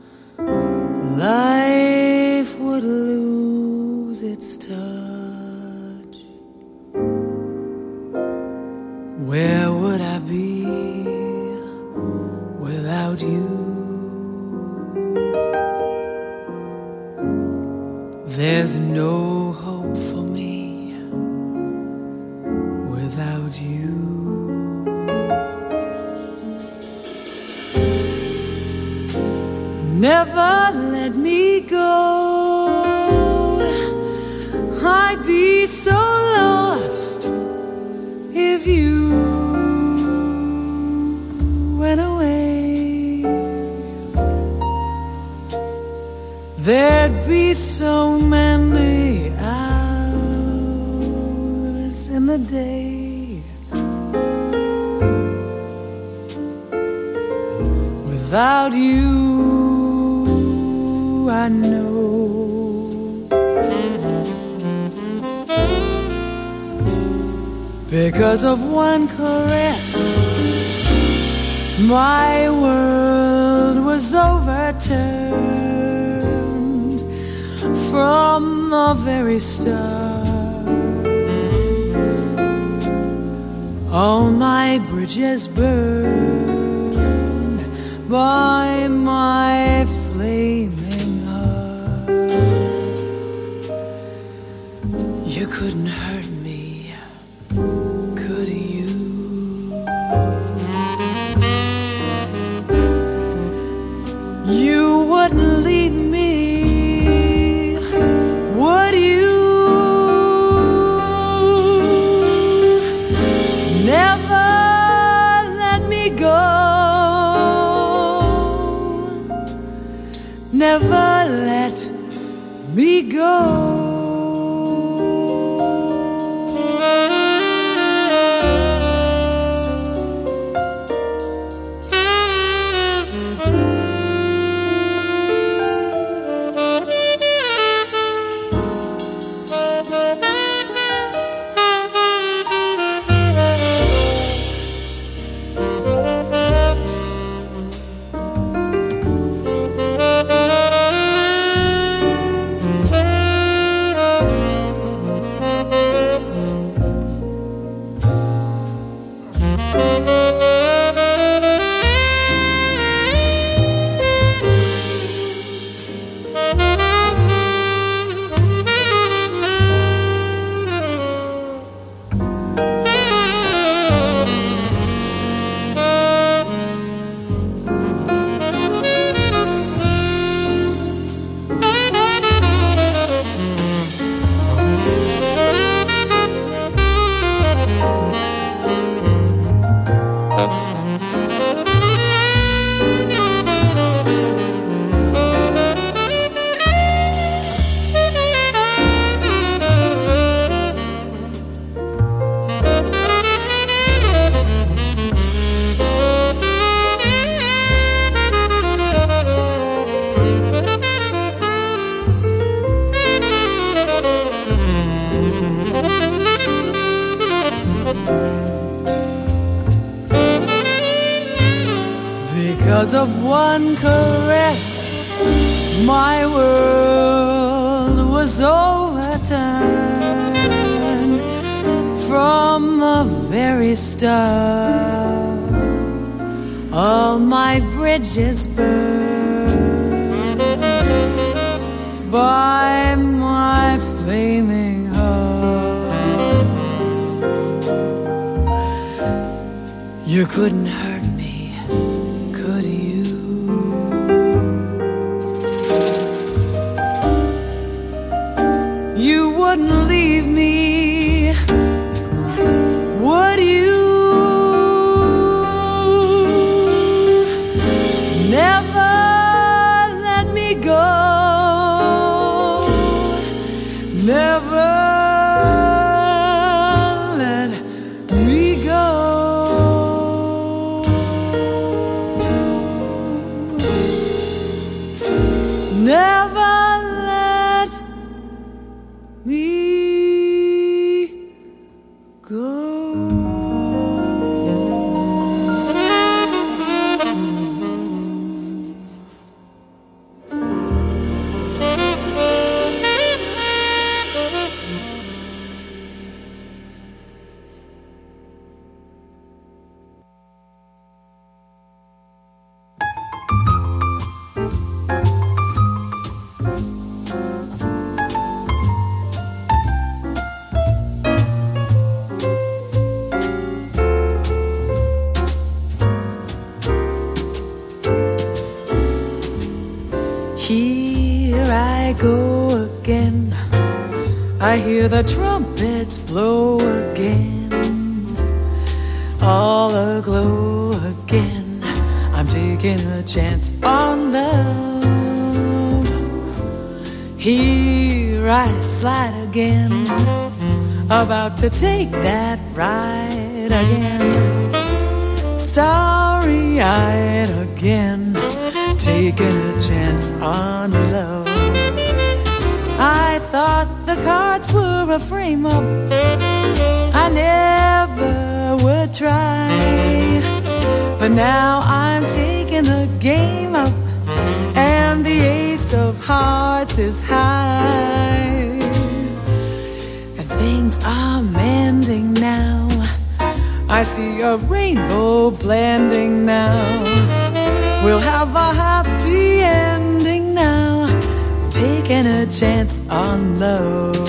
life would lose its touch. Where would I be without you? There's no hope for me without you. Never let me go. I'd be so lost if you went away. There'd be so many hours in the day without you, I know. Because of one caress, my world was overturned. From the very start, all my bridges burn by my flaming heart. You couldn't hurt me, could you? You wouldn't leave me, would you? Never let me go. Never let me go. of one caress, my world was overturned. From the very start, all my bridges burned by my flaming heart. You couldn't hurt me, could you? You wouldn't leave me, would you? Never let me go, never let me go. Never let me go. Here I go again, I hear the trumpets blow again, all aglow again. I'm taking a chance on love. Here I slide again, about to take that ride again, starry-eyed again, taking a chance on love. I thought the cards were a frame-up, I never would try, but now I'm taking the game up, and the ace of hearts is high, and things are mending now. I see a rainbow blending now. We'll have a happy ending now, taking a chance on love.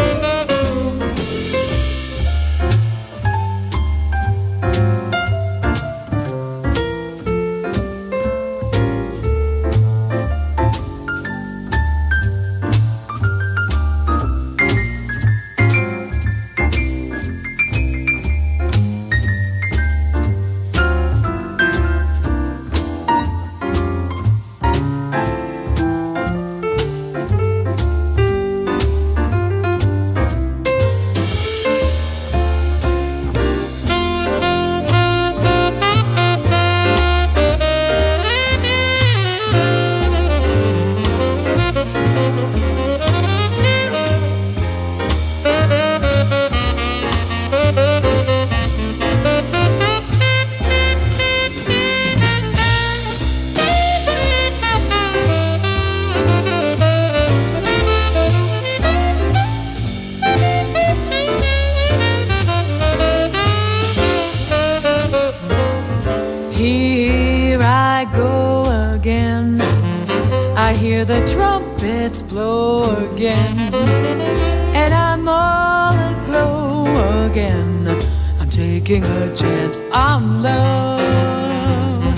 hear the trumpets blow again, and I'm all aglow again. I'm taking a chance on love.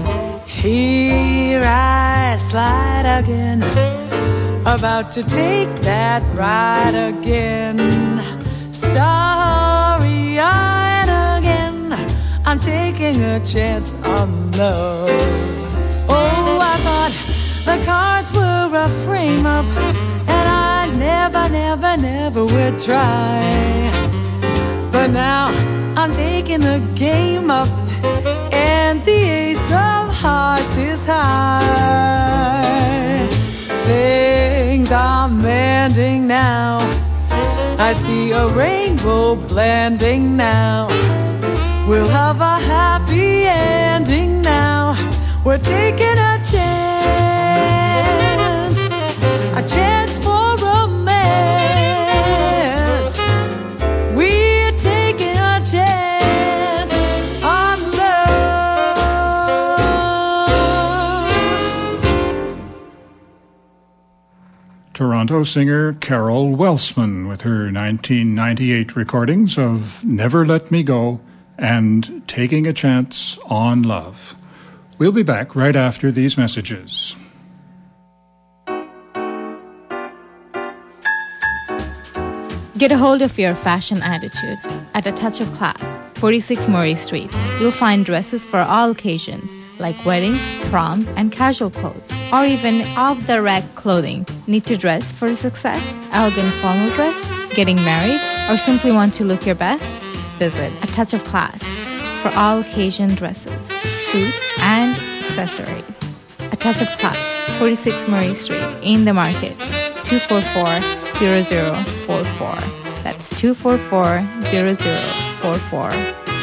Here I slide again, about to take that ride again. Starry-eyed again, I'm taking a chance on love. Oh, I thought the cards were a frame-up, and I never would try. But now I'm taking the game up, and the ace of hearts is high. Things are mending now, I see a rainbow blending now. We'll have a happy ending now, We're taking a chance for romance. We're taking a chance on love. Toronto singer Carol Welsman with her 1998 recordings of Never Let Me Go and Taking a Chance on Love. We'll be back right after these messages. Get a hold of your fashion attitude at A Touch of Class, 46 Murray Street. You'll find dresses for all occasions, like weddings, proms, and casual clothes, or even off-the-rack clothing. Need to dress for success? Elegant formal dress? Getting married? Or simply want to look your best? Visit A Touch of Class for all occasion dresses, suits, and accessories. A Touch of Class, 46 Murray Street, in the Market, 244-0044. That's 244-0044.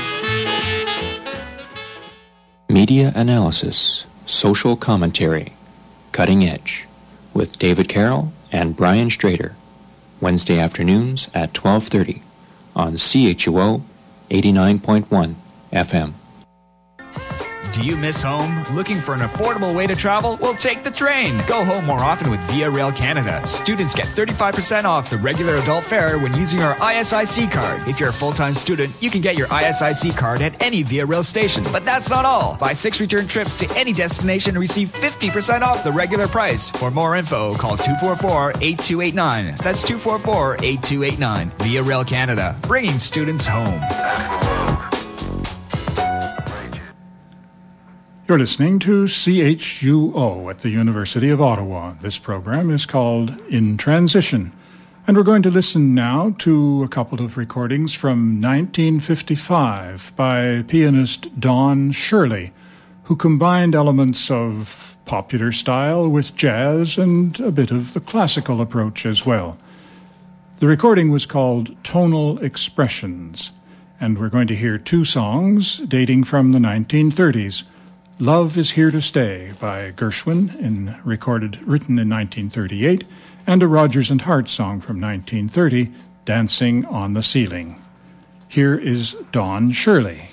Media Analysis, Social Commentary, Cutting Edge, with David Carroll and Brian Strader, Wednesday afternoons at 12:30 on CHUO 89.1 FM. Do you miss home? Looking for an affordable way to travel? Well, take the train. Go home more often with Via Rail Canada. Students get 35% off the regular adult fare when using our ISIC card. If you're a full-time student, you can get your ISIC card at any Via Rail station. But that's not all. Buy 6 return trips to any destination and receive 50% off the regular price. For more info, call 244-8289. That's 244-8289. Via Rail Canada, bringing students home. You're listening to CHUO at the University of Ottawa. This program is called In Transition, and we're going to listen now to a couple of recordings from 1955 by pianist Don Shirley, who combined elements of popular style with jazz and a bit of the classical approach as well. The recording was called Tonal Expressions, and we're going to hear 2 songs dating from the 1930s. Love is Here to Stay by Gershwin, written in 1938, and a Rodgers and Hart song from 1930, Dancing on the Ceiling. Here is Don Shirley.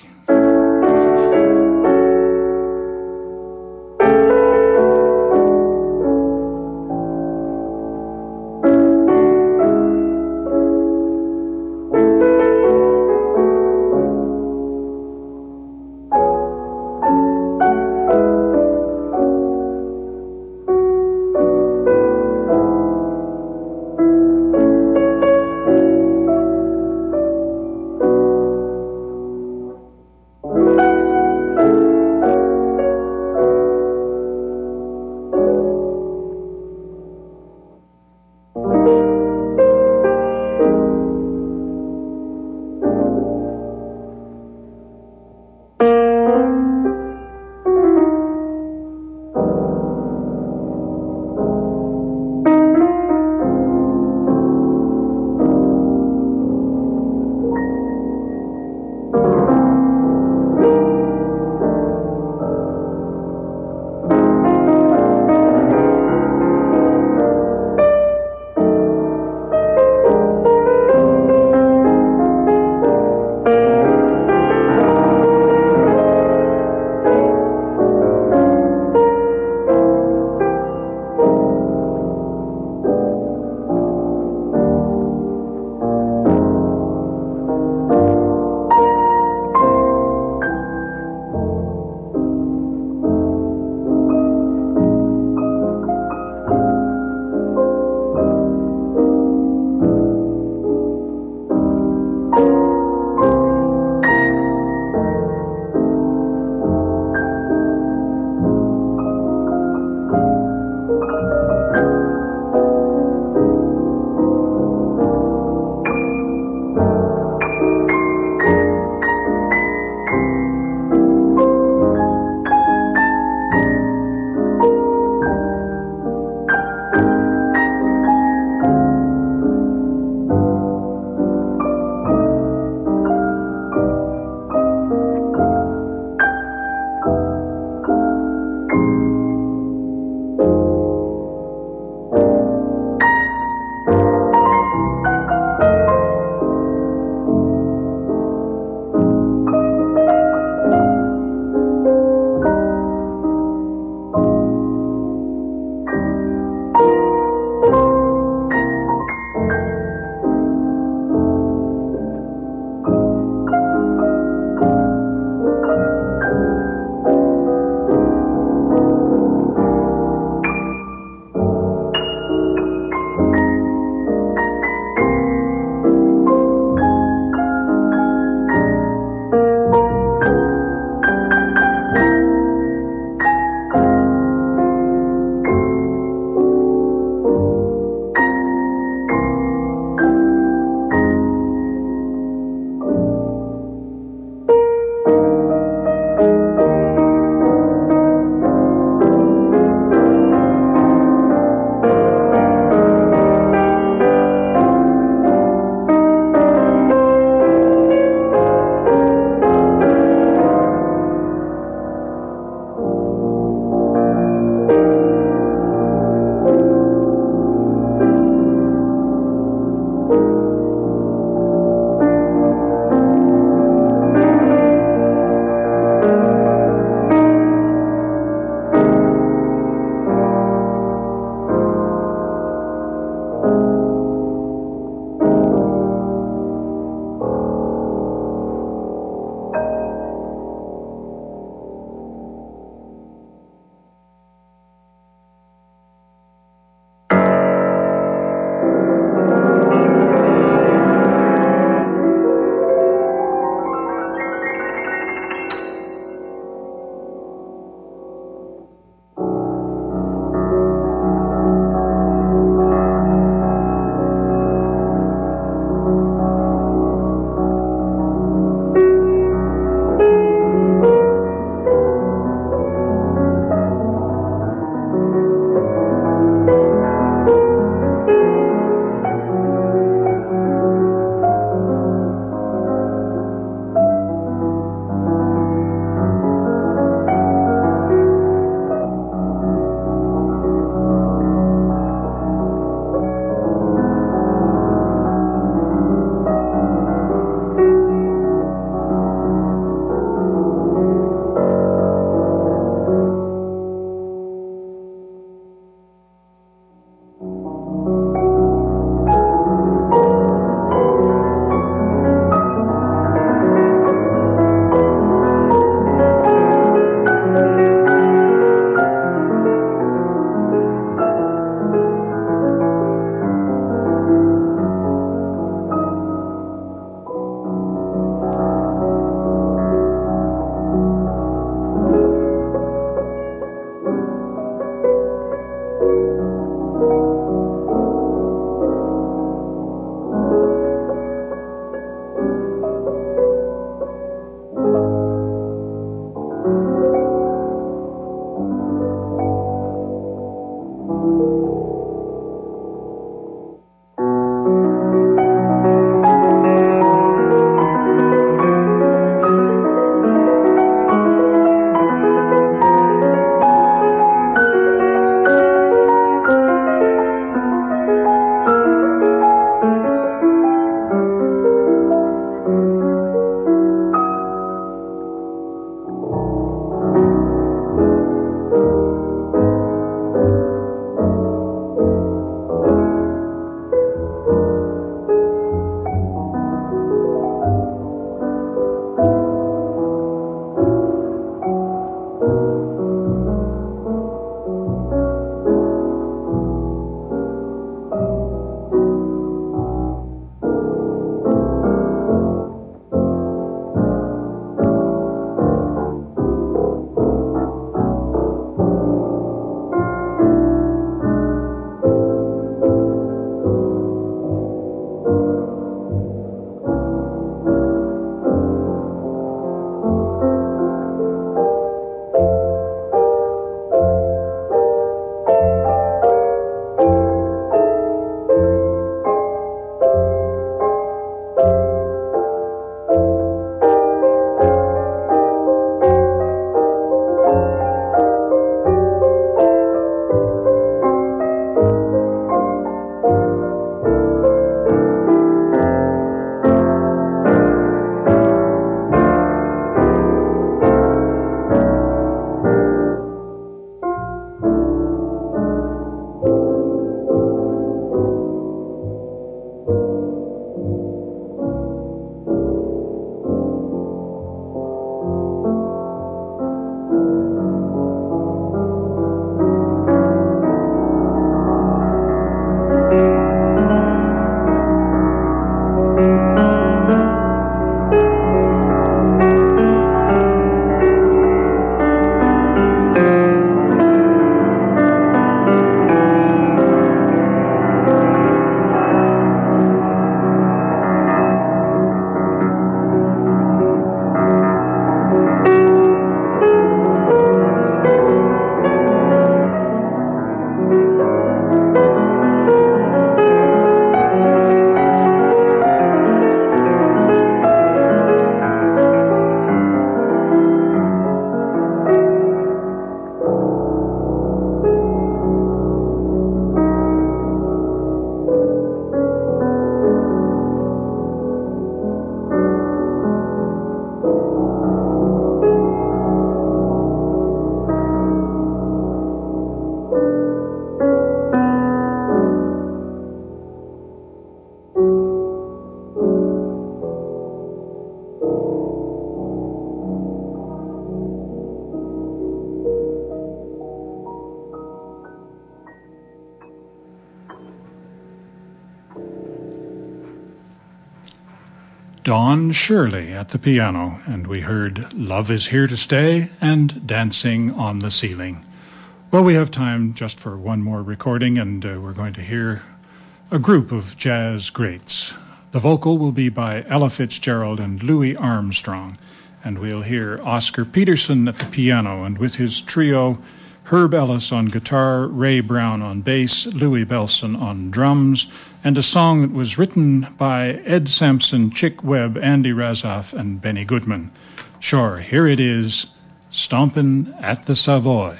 Don Shirley at the piano, and we heard Love Is Here to Stay and Dancing on the Ceiling. Well, we have time just for one more recording, and we're going to hear a group of jazz greats. The vocal will be by Ella Fitzgerald and Louis Armstrong, and we'll hear Oscar Peterson at the piano, and with his trio, Herb Ellis on guitar, Ray Brown on bass, Louis Bellson on drums, and a song that was written by Ed Sampson, Chick Webb, Andy Razaf, and Benny Goodman. Sure, here it is, Stompin' at the Savoy.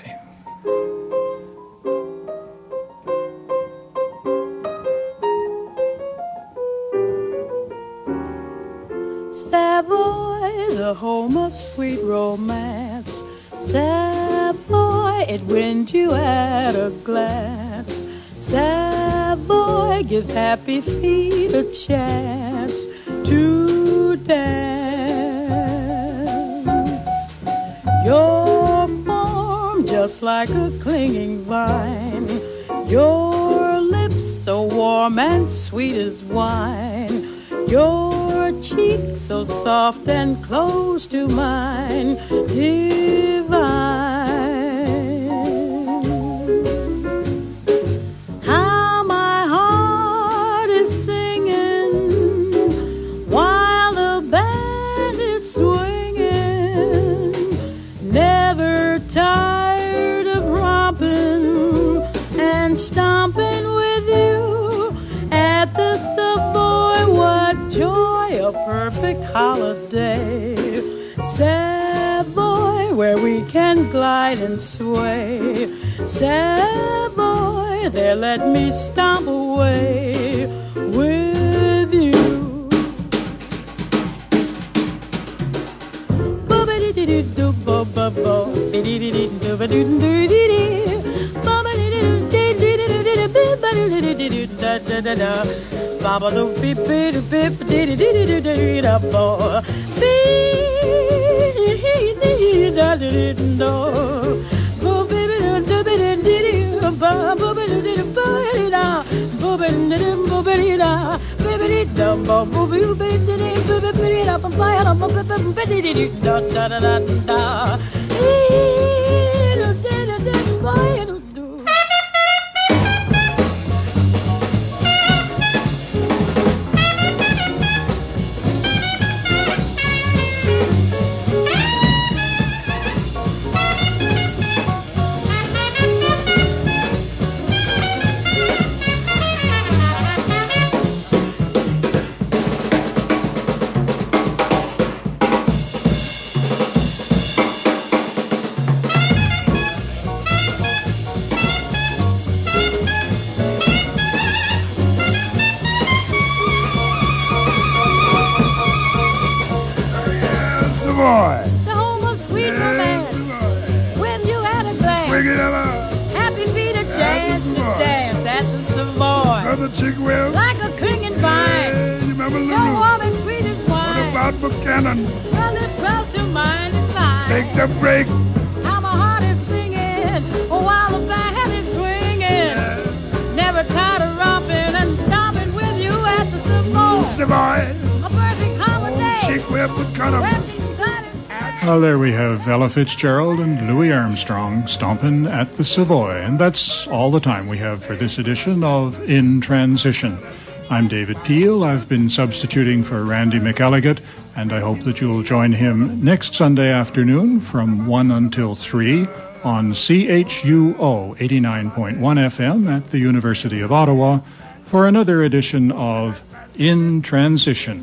Savoy, the home of sweet romance. Savoy, it wins you at a glance. Savoy gives happy feet a chance to dance. Your form just like a clinging vine. Your lips so warm and sweet as wine. Your cheek so soft and close to mine, divine. How my heart is singing while the band is swinging, never tired of romping and stomping with you at the Savoy. What joy, a perfect holiday. Savoy, where we can glide and sway. Savoy, there let me stomp away with you. Baba do beep beep beep dee dee dee dee da bo dee da dee do bo baby do dee dee ba bo dee dee ba da bo dee bo dee da baby da bo bo dee dee baby da ba ba da ba dee dee da da da da dee da da da ba. The home of sweet romance. When you had a glance, happy feet a chance to dance at the Savoy. Brother Chick Webb, like a clinging vine. You remember so Lulu? Warm and sweet as wine. What about Buchanan? Well, it's close to mine and mine. Take the break. How my heart is singing while the band is swinging. Never tired of romping and stomping with you at the Savoy. Savoy. A perfect holiday. Chick Webb would cut him. Well, there we have Ella Fitzgerald and Louis Armstrong stomping at the Savoy. And that's all the time we have for this edition of In Transition. I'm David Peel. I've been substituting for Randy McElligott, and I hope that you'll join him next Sunday afternoon from 1 until 3 on CHUO 89.1 FM at the University of Ottawa for another edition of In Transition.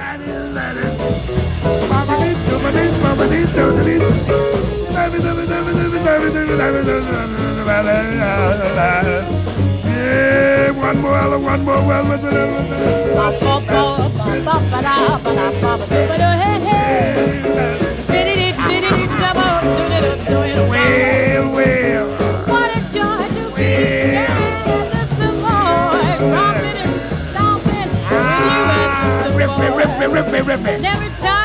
Yeah, one more well. What a joy to be at the Savoy, romping and stomping with you at the Savoy. Never tired.